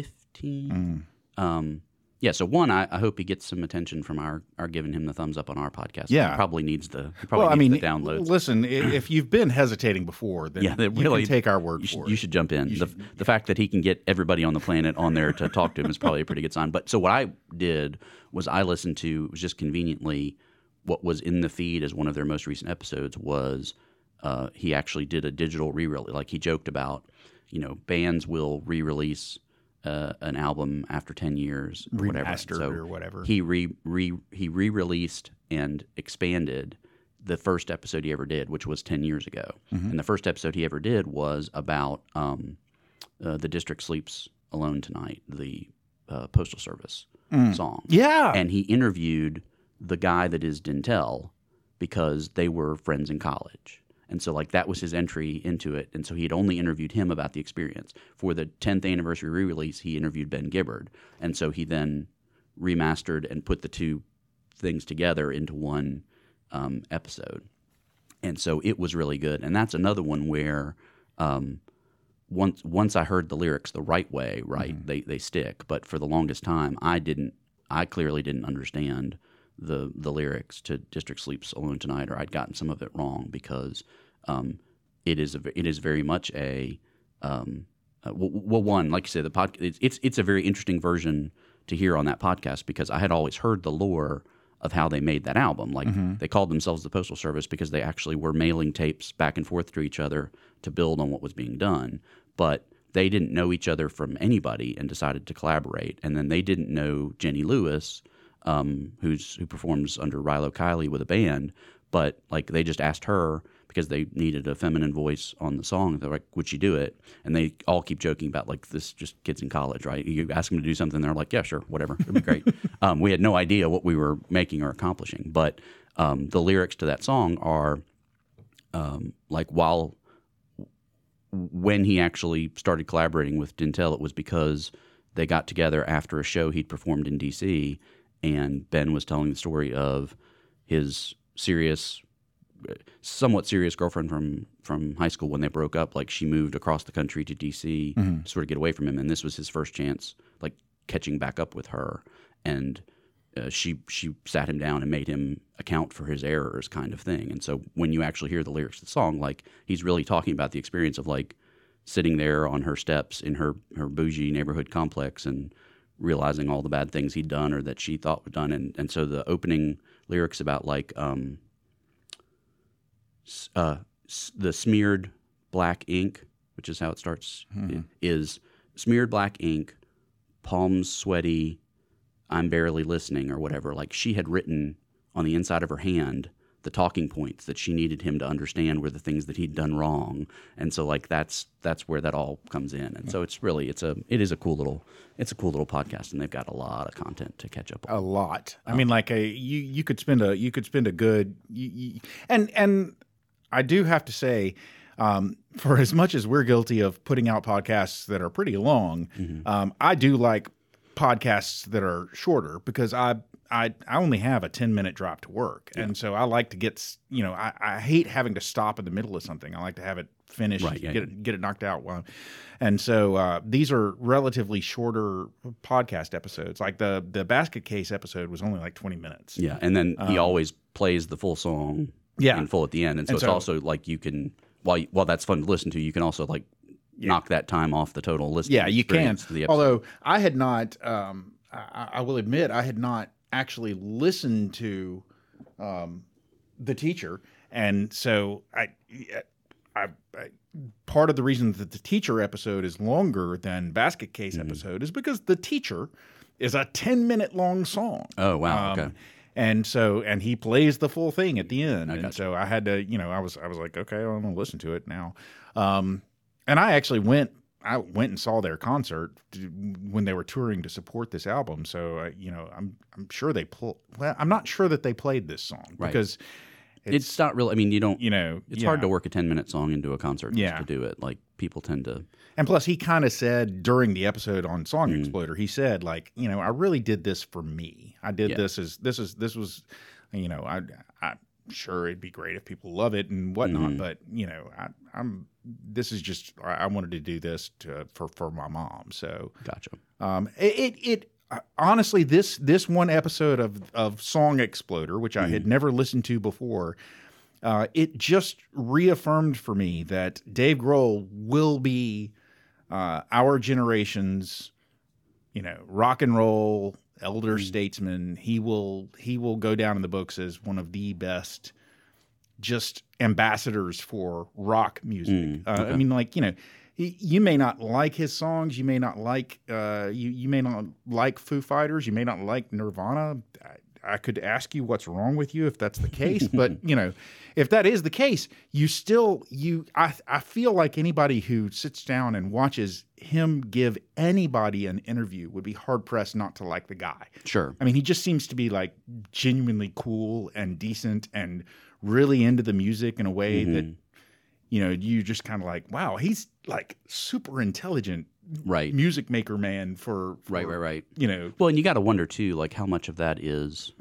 fifteen. Mm. Um, yeah. So one, I, I hope he gets some attention from our our giving him the thumbs up on our podcast. Yeah. he probably needs the he probably Well, I needs mean, the downloads. listen, i- if you've been hesitating before, then Yeah, they you really- can take our word You should, for you it. should jump in. The the fact that he can get everybody on the planet on there to talk to him is probably a pretty good sign. But so what I did was I listened to, it was just conveniently, what was in the feed as one of their most recent episodes was uh, he actually did a digital re-release. Like he joked about, you know, bands will re-release uh, an album after ten years or whatever. Remastered So or whatever. He re, re he re-released and expanded the first episode he ever did, which was ten years ago. Mm-hmm. And the first episode he ever did was about um, uh, The District Sleeps Alone Tonight, the uh, Postal Service song. Yeah. And he interviewed the guy that is Dentel because they were friends in college. And so, like, that was his entry into it. And so he had only interviewed him about the experience. For the tenth anniversary re-release, he interviewed Ben Gibbard. And so he then remastered and put the two things together into one um, episode. And so it was really good. And that's another one where um, once once I heard the lyrics the right way, right, Mm-hmm. they, they stick. But for the longest time, I didn't, I clearly didn't understand the the lyrics to District Sleeps Alone Tonight, or I'd gotten some of it wrong because um, it is a, it is very much a um, uh, well, well, one, like you said, the pod, it's, it's it's a very interesting version to hear on that podcast because I had always heard the lore of how they made that album. Like they called themselves the Postal Service because they actually were mailing tapes back and forth to each other to build on what was being done, but they didn't know each other from anybody and decided to collaborate. And then they didn't know Jenny Lewis, um, who's who performs under Rilo Kiley with a band, but like they just asked her because they needed a feminine voice on the song. They're like, would she do it? And they all keep joking about like this just kids in college, right? You ask them to do something, they're like, yeah, sure, whatever, it'd be great. um, we had no idea what we were making or accomplishing, but um, the lyrics to that song are um, like while when he actually started collaborating with Dentel, it was because they got together after a show he'd performed in D C, and Ben was telling the story of his serious, somewhat serious girlfriend from, from high school when they broke up. Like she moved across the country to D C Mm-hmm. to sort of get away from him, and this was his first chance, like catching back up with her. And uh, she she sat him down and made him account for his errors, kind of thing. And so when you actually hear the lyrics of the song, like he's really talking about the experience of like sitting there on her steps in her, her bougie neighborhood complex and realizing all the bad things he'd done or that she thought were done. And, and so the opening lyrics about like um, s- uh, s- the smeared black ink, which is how it starts, Mm-hmm. is smeared black ink, palms sweaty, I'm barely listening or whatever. Like she had written on the inside of her hand the talking points that she needed him to understand were the things that he'd done wrong. And so like that's that's where that all comes in. And so it's really it's a it is a cool little it's a cool little podcast, and they've got a lot of content to catch up on. A lot. I mean, like a you you could spend a you could spend a good you, you, and and I do have to say, um, for as much as we're guilty of putting out podcasts that are pretty long, Mm-hmm. um, I do like podcasts that are shorter because I I I only have a ten minute drive to work, and so I like to get s- you know I, I hate having to stop in the middle of something. I like to have it finished, Right, yeah, get it get it knocked out. While, and so uh, these are relatively shorter podcast episodes. Like the the basket case episode was only like twenty minutes. Yeah, and then he always plays the full song Yeah. in full at the end. And so And it's so- also like you can while you, while that's fun to listen to, you can also like knock that time off the total listening Yeah, you can. experience to the episode. Although I had not, um, I, I will admit, I had not actually listened to um, the teacher, and so I, I, I, part of the reason that the teacher episode is longer than basket case Mm-hmm. episode is because the teacher is a ten minute long song. Oh wow, Um, okay. And so, and he plays the full thing at the end. I And gotcha. so I had to, you know, I was, I was like, okay, well, I'm going to listen to it now. Um, and I actually went, I went and saw their concert to, when they were touring to support this album. So, uh, you know, I'm, I'm sure they pull, well, I'm not sure that they played this song Right. because It's, it's, not really. I mean, you don't. you know, It's yeah. hard to work a ten minute song into a concert Yeah. just to do it. Like people tend to. And plus, he kind of said during the episode on Song Mm. Exploder, he said, like, you know, I really did this for me. I did Yeah. this as this is this was, you know, I I'm sure it'd be great if people love it and whatnot, Mhm. but you know, I, I'm this is just I, I wanted to do this to for for my mom. So, Gotcha. um, it it. it uh, honestly, this this one episode of of Song Exploder, which I had never listened to before, uh, it just reaffirmed for me that Dave Grohl will be uh, our generation's, you know, rock and roll elder statesman. He will he will go down in the books as one of the best, just ambassadors for rock music. Mm, uh, okay. I mean, like, you know, y- you may not like his songs, you may not like uh, you you may not like Foo Fighters, you may not like Nirvana. I, I could ask you what's wrong with you if that's the case, but you know, if that is the case, you still you I I feel like anybody who sits down and watches him give anybody an interview would be hard pressed not to like the guy. Sure. I mean, he just seems to be like genuinely cool and decent and really into the music in a way Mm-hmm. that, you know, you just kind of like, wow, he's like super intelligent Right. music maker man for, for Right. Right. Right. you know, Well, and you got to wonder too, like how much of that is,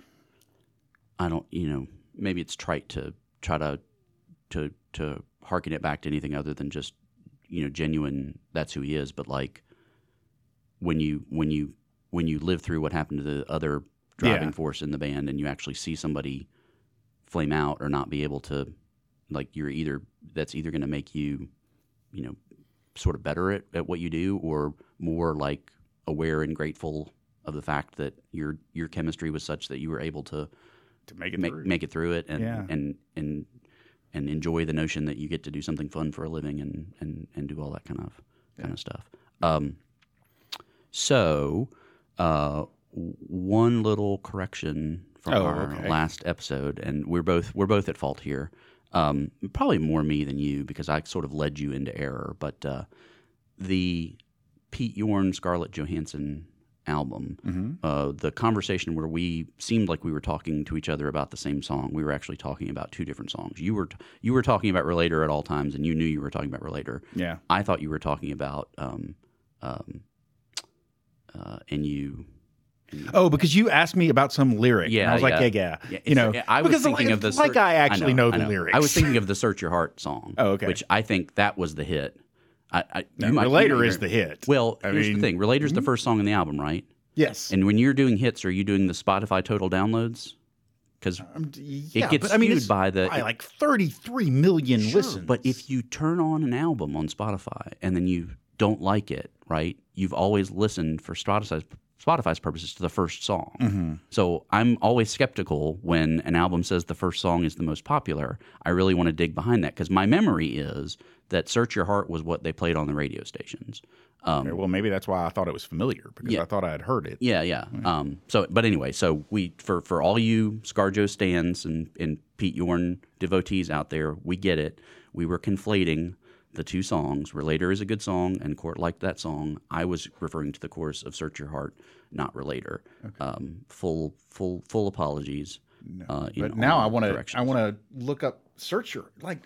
I don't, you know, maybe it's trite to try to to to harken it back to anything other than just, you know, genuine. That's who he is. But like when you when you when you live through what happened to the other driving Yeah. force in the band, and you actually see somebody flame out or not be able to, like you're either that's either going to make you, you know, sort of better at, at what you do, or more like aware and grateful of the fact that your your chemistry was such that you were able to to make it make through. make it through it and Yeah. and and and enjoy the notion that you get to do something fun for a living and and, and do all that kind of kind of stuff. Um, so uh, w- one little correction from Oh, our okay. last episode, and we're both we're both at fault here. Um, probably more me than you because I sort of led you into error. But uh, the Pete Yorn Scarlett Johansson album, Mm-hmm. uh, the conversation where we seemed like we were talking to each other about the same song, we were actually talking about two different songs. You were t- you were talking about Relator at all times, and you knew you were talking about Relator. Yeah. I thought you were talking about um, um, uh, and you. Oh, because you asked me about some lyric. Yeah, and I was like, yeah. yeah, yeah. Yeah, you know, it's- I was because thinking like, of the like Search- I actually know, I the lyrics. I was thinking of the "Search Your Heart" song. Oh, okay. Which I think that was the hit. I, I, No, you might- you Relator might is hear- the hit. Well, I here's mean- the thing: Relator's the first song on the album, right? yes. And when you're doing hits, are you doing the Spotify total downloads? Because Um, yeah, gets but, I mean, skewed it's by the- by like thirty-three million listens. but if you turn on an album on Spotify and then you don't like it, right? You've always listened for Spotify's Spotify's purposes to the first song. Mm-hmm. So I'm always skeptical when an album says the first song is the most popular. I really want to dig behind that because my memory is that "Search Your Heart" was what they played on the radio stations. Um, Okay, well, maybe that's why I thought it was familiar because Yeah. I thought I had heard it. Yeah, yeah. Um, so, but anyway, so we for for all you ScarJo stands and and Pete Yorn devotees out there, we get it. We were conflating the two songs. Relator is a good song, and Court liked that song. I was referring to the chorus of "Search Your Heart," not Relator. Um, full full full apologies. Uh, in But now all I want to. directions. I want to look up Search Your like.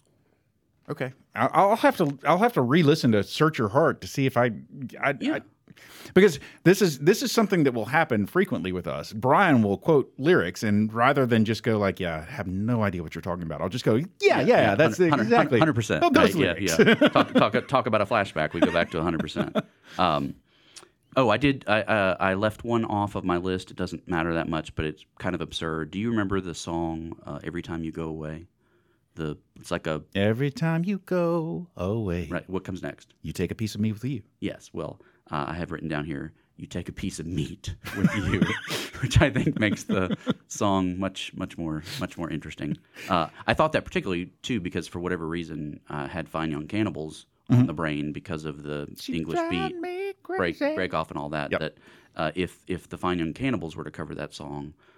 Okay, I- I'll have to. I'll have to re-listen to Search Your Heart to see if I. I, Yeah. I because this is this is something that will happen frequently with us. Brian will quote lyrics, and rather than just go like, "Yeah, I have no idea what you're talking about," I'll just go, "Yeah, yeah, that's exactly hundred percent. Oh, those Yeah, lyrics. yeah. talk, talk talk about a flashback. We go back to hundred percent. Um, oh, I did. I uh, I left one off of my list. It doesn't matter that much, but it's kind of absurd. Do you remember the song uh, "Every Time You Go Away"? The it's like a Every time you go away, right. What comes next? you take a piece of me with you. Yes. Well, uh, I have written down here. You take a piece of meat with you, which I think makes the song much, much more, much more interesting. Uh, I thought that particularly too because for whatever reason, I had Fine Young Cannibals on the brain because of the English beat, break, break off, and all that. Yep. That uh, if if the Fine Young Cannibals were to cover that song,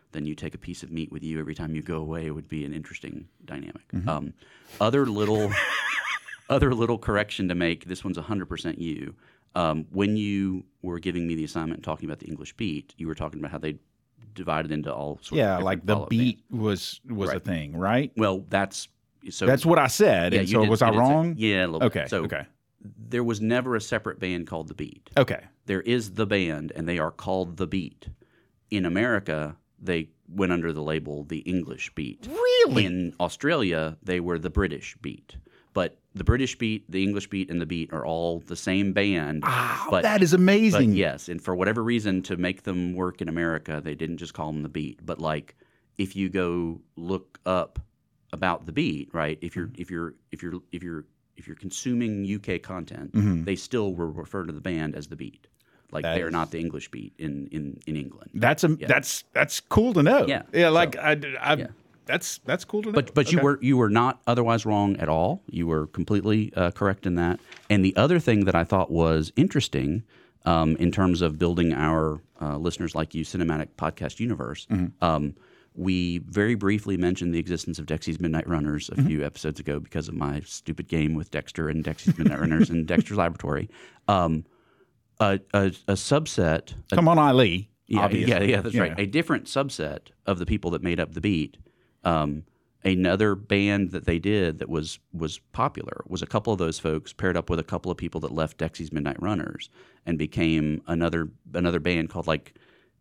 then you take a piece of meat with you every time you go away. It would be an interesting dynamic. Mm-hmm. Um, other little, other little correction to make. This one's one hundred percent you. Um, when you were giving me the assignment and talking about the English beat, you were talking about how they divided into all sorts. Yeah, of like the follow-up beat bands. was was Right. a thing, right? Well, that's so. That's what I said. Yeah, and you so did- was you I did say- wrong? yeah, a little Okay. bit. So okay. there was never a separate band called the Beat. Okay. There is the band, and they are called the Beat. In America, they went under the label the English Beat. Really? In Australia, they were the British Beat. But the British Beat, the English Beat, and the Beat are all the same band. Wow, but, that is but amazing. yes, and for whatever reason, to make them work in America, they didn't just call them the Beat. But like, if you go look up about the Beat, right? If you're if you're if you're if you're if you're consuming U K content, Mhm. they still will refer to the band as the Beat. Like That they are is- not the English Beat in in, in England. That's a Yeah. that's that's cool to know. Yeah. Yeah. Like So, I, I yeah. that's that's cool to know. But but you Okay. were you were not otherwise wrong at all. You were completely uh, correct in that. And the other thing that I thought was interesting um, in terms of building our uh, listeners like you cinematic podcast universe. Mm-hmm. Um, we very briefly mentioned the existence of Dexy's Midnight Runners a Mm-hmm. few episodes ago because of my stupid game with Dexter and Dexy's Midnight Runners and Dexter's Laboratory. Um, a, a, a subset, a Come on, Ali. yeah, obviously. yeah, yeah, that's right. A different subset of the people that made up the Beat. Um, another band that they did that was was popular was a couple of those folks paired up with a couple of people that left Dexy's Midnight Runners and became another another band called like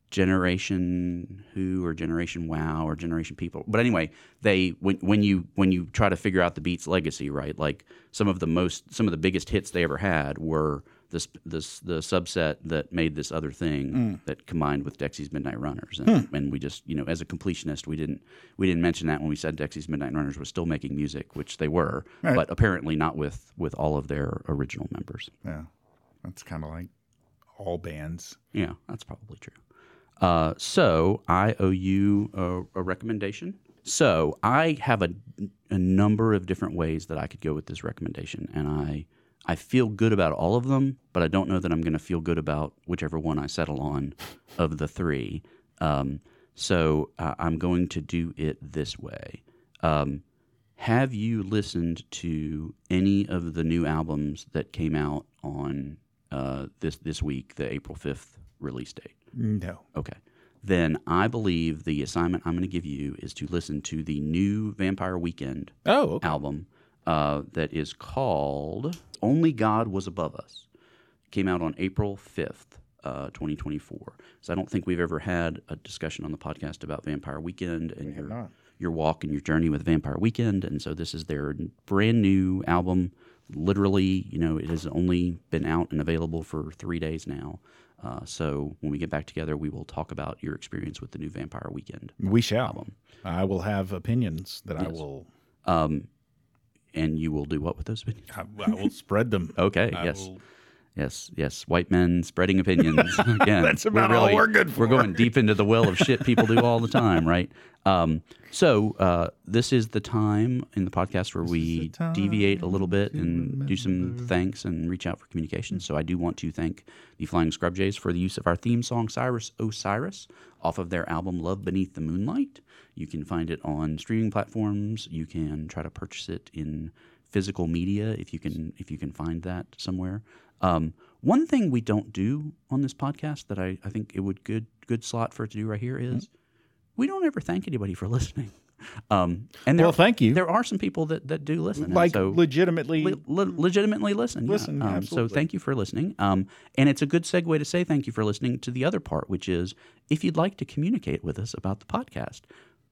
Generation Who or Generation Wow or Generation People. But anyway, they when when you when you try to figure out the Beat's legacy, right? Like some of the most some of the biggest hits they ever had were this this the subset that made this other thing Mm. that combined with Dexy's Midnight Runners, and, Hmm. and we just you know as a completionist we didn't we didn't mention that when we said Dexy's Midnight Runners was still making music, which they were, Right. but apparently not with with all of their original members. Yeah. That's kind of like all bands. Yeah, that's probably true. Uh, so I owe you a, a recommendation. So I have a, a number of different ways that I could go with this recommendation, and I I feel good about all of them, but I don't know that I'm going to feel good about whichever one I settle on of the three. Um, so uh, I'm going to do it this way. Um, have you listened to any of the new albums that came out on uh, this this week, the April fifth release date? No. Okay. Then I believe the assignment I'm going to give you is to listen to the new Vampire Weekend Oh, okay. album uh, that is called Only God Was Above Us. It came out on April fifth, uh, twenty twenty-four. So I don't think we've ever had a discussion on the podcast about Vampire Weekend and your, not. your walk and your journey with Vampire Weekend. And so this is their brand new album. Literally, you know, it has only been out and available for three days now. Uh, so when we get back together, we will talk about your experience with the new Vampire Weekend We shall. album. I will have opinions that I Yes. will Um, and you will do what with those opinions? I, I will spread them. Okay, I yes. will- Yes, yes. White men spreading opinions. Again, That's about all we're good for. We're going deep into the well of shit people do all the time, right? Um, so uh, this is the time in the podcast where we the deviate a little bit time and to do some remember. thanks and reach out for communication. So I do want to thank the Flying Scrub Jays for the use of our theme song, Cyrus Osiris, off of their album Love Beneath the Moonlight. You can find it on streaming platforms. You can try to purchase it in physical media if you can if you can find that somewhere. Um, one thing we don't do on this podcast that I, I think it would good good slot for it to do right here is Mm-hmm. we don't ever thank anybody for listening. Um, and there, Well, thank you. There are some people that, that do listen, and Like so legitimately. le- le- legitimately listen. yeah. Listen, Um, so absolutely. thank you for listening. Um, and it's a good segue to say thank you for listening to the other part, which is if you'd like to communicate with us about the podcast.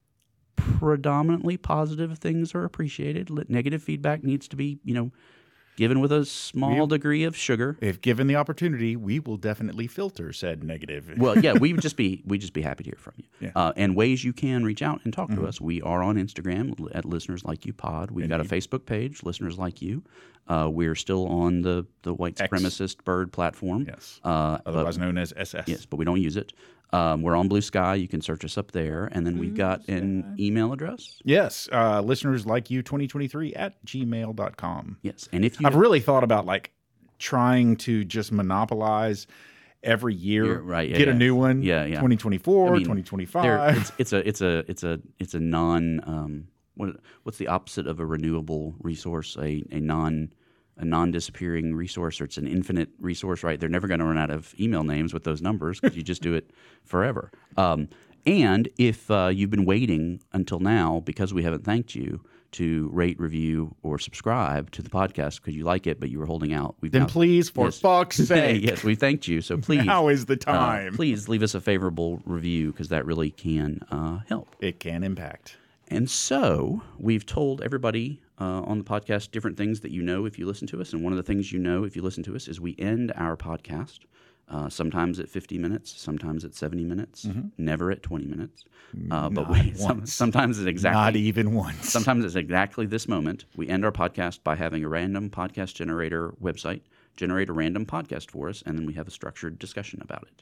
Predominantly positive things are appreciated. Le- Negative feedback needs to be, you know, given with a small We'll- degree of sugar. If given the opportunity, we will definitely filter said negative. Well, yeah, we would just be we just be happy to hear from you. Yeah. Uh, and ways you can reach out and talk Mhm. to us. We are on Instagram l- at Listeners Like You Pod. We've got a Indeed. Facebook page, Listeners Like You. Uh, we're still on the the white X. supremacist bird platform. yes. Uh, but- Otherwise known as S S. yes, but we don't use it. Um, we're on Blue Sky. You can search us up there, and then we've got an email address. Yes. Uh, listeners like you twenty twenty-three at gmail dot com. Yes, and if you I've really thought about like trying to just monopolize every year. You're right. Yeah, get yeah. a new one. Yeah, yeah. twenty twenty-four, I mean, twenty There- twenty-five. It's, it's a it's a it's a it's a non um what what's the opposite of a renewable resource? A a non a non-disappearing resource, or it's an infinite resource, right? They're never going to run out of email names with those numbers because you just do it forever. Um, and if uh, you've been waiting until now because we haven't thanked you to rate, review, or subscribe to the podcast because you like it, but you were holding out, we've Then now- please, for Yes. fuck's sake, yes, we thanked you. So please, now is the uh, time. please leave us a favorable review because that really can uh, help. It can impact. And so we've told everybody uh, on the podcast different things that you know if you listen to us. And one of the things you know if you listen to us is we end our podcast uh, sometimes at fifty minutes, sometimes at seventy minutes, never at twenty minutes. Uh, but we, some, once. sometimes it's exactly Not even once. Sometimes it's exactly this moment. We end our podcast by having a random podcast generator website generate a random podcast for us, and then we have a structured discussion about it.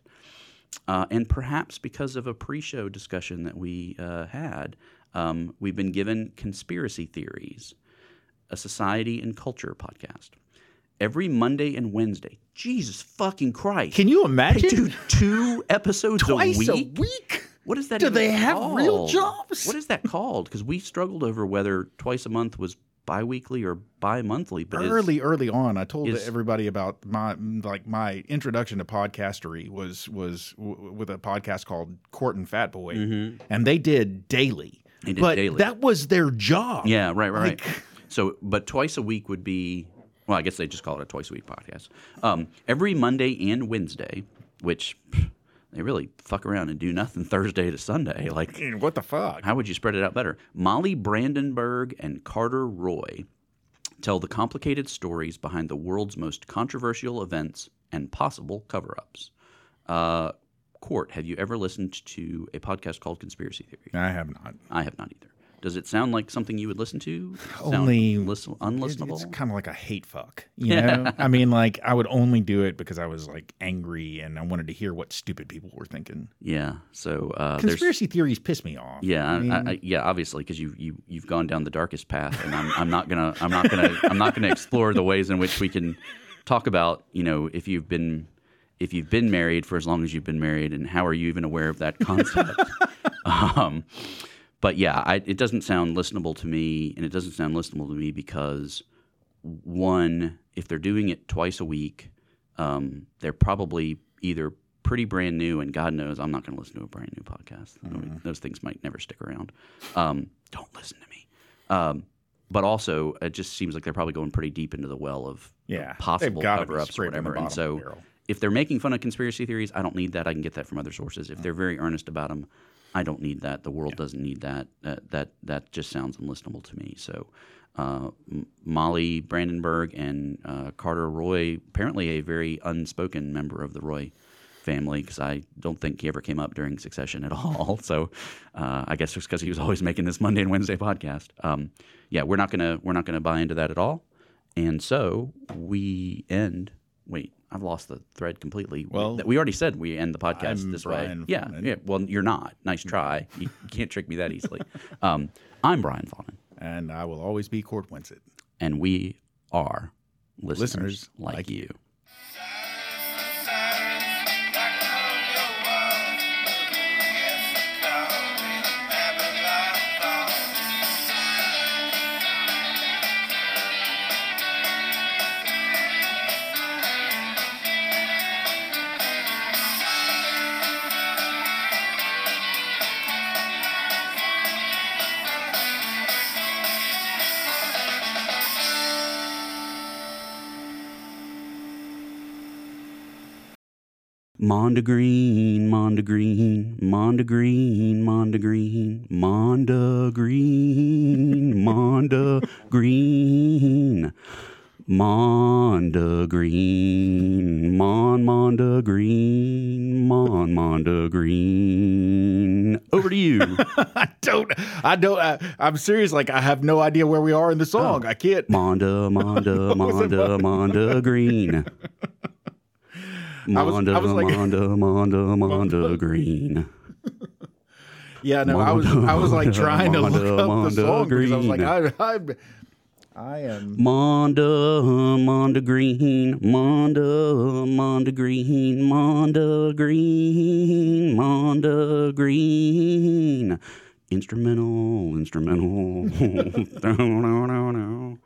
Uh, and perhaps because of a pre-show discussion that we uh, had, um, we've been given Conspiracy Theories, a society and culture podcast. Every Monday and Wednesday. Jesus fucking Christ. Can you Hey, imagine? dude, two episodes Twice a a week? week? What is that Do even they have real called? jobs? What is that called? Because we struggled over whether twice a month was bi-weekly or bi-monthly. But it's- early, early on, I told is- everybody about my like my introduction to podcastery was was w- with a podcast called Court and Fat Boy, and they did daily. They did but daily. that was their job. Yeah, right, right, Like- right. So, but twice a week would be, well, I guess they just call it a twice a week podcast. Um, every Monday and Wednesday, which pff, they really fuck around and do nothing Thursday to Sunday. Like, And what the fuck? how would you spread it out better? Molly Brandenburg and Carter Roy tell the complicated stories behind the world's most controversial events and possible cover-ups. Uh, Court, have you ever listened to a podcast called Conspiracy Theory? I have not. I have not either. Does it sound like something you would listen to? Sound Only listen, unlistenable? It's kind of like a hate fuck, you know. I mean, like I would only do it because I was like angry and I wanted to hear what stupid people were thinking. Yeah. So uh, there's Conspiracy theories piss me off. yeah, I I mean, I, I, yeah, obviously because you you you've gone down the darkest path, and I'm I'm not gonna I'm not gonna I'm not gonna explore the ways in which we can talk about, you know, if you've been if you've been married for as long as you've been married, and how are you even aware of that concept? um, but yeah, I, it doesn't sound listenable to me, and it doesn't sound listenable to me because one, if they're doing it twice a week, um, they're probably either pretty brand new, and God knows I'm not going to listen to a brand new podcast. Mm-hmm. Those things might never stick around. Um, don't listen to me. Um, but also, it just seems like they're probably going pretty deep into the well of Yeah, possible they've gotta be cover-ups or scraping the whatever. And bottom so, of the barrel. if they're making fun of conspiracy theories, I don't need that. I can get that from other sources. If they're very earnest about them, I don't need that. The world doesn't need that. Uh, that that just sounds unlistenable to me. So, uh, M- Molly Brandenburg and uh, Carter Roy, apparently a very unspoken member of the Roy family, because I don't think he ever came up during Succession at all. So, uh, I guess it's because he was always making this Monday and Wednesday podcast. Um, yeah, we're not gonna we're not gonna buy into that at all. And so we end. Wait, I've lost the thread completely. Well, we, we already said we end the podcast I'm this Brian way. Yeah, Fawnin. yeah. Well, you're not. Nice try. You can't trick me that easily. Um, I'm Brian Fawnin, And I will always be Court Winsett. and we are listeners, Listeners like, like you. Monda Green, Monda Green, Monda Green, Monda Green, Monda Green, Monda Green, Monda Green, Mon Monda Green, Mon Monda Green. Over to you. I don't. I don't. I, I'm serious. Like I have no idea where we are in the song. I can't. Monda, Monda, Monda, Monda Green. I was- Monda, I was like- Monda, Monda, Monda Green. Yeah, no. I was. I was like trying to look Monda, up the Monda song because I was like, Green. I, I, I am. Monda, Monda Green, Monda, Monda Green, Monda Green, Monda Green. Instrumental, instrumental. No, no, no, no.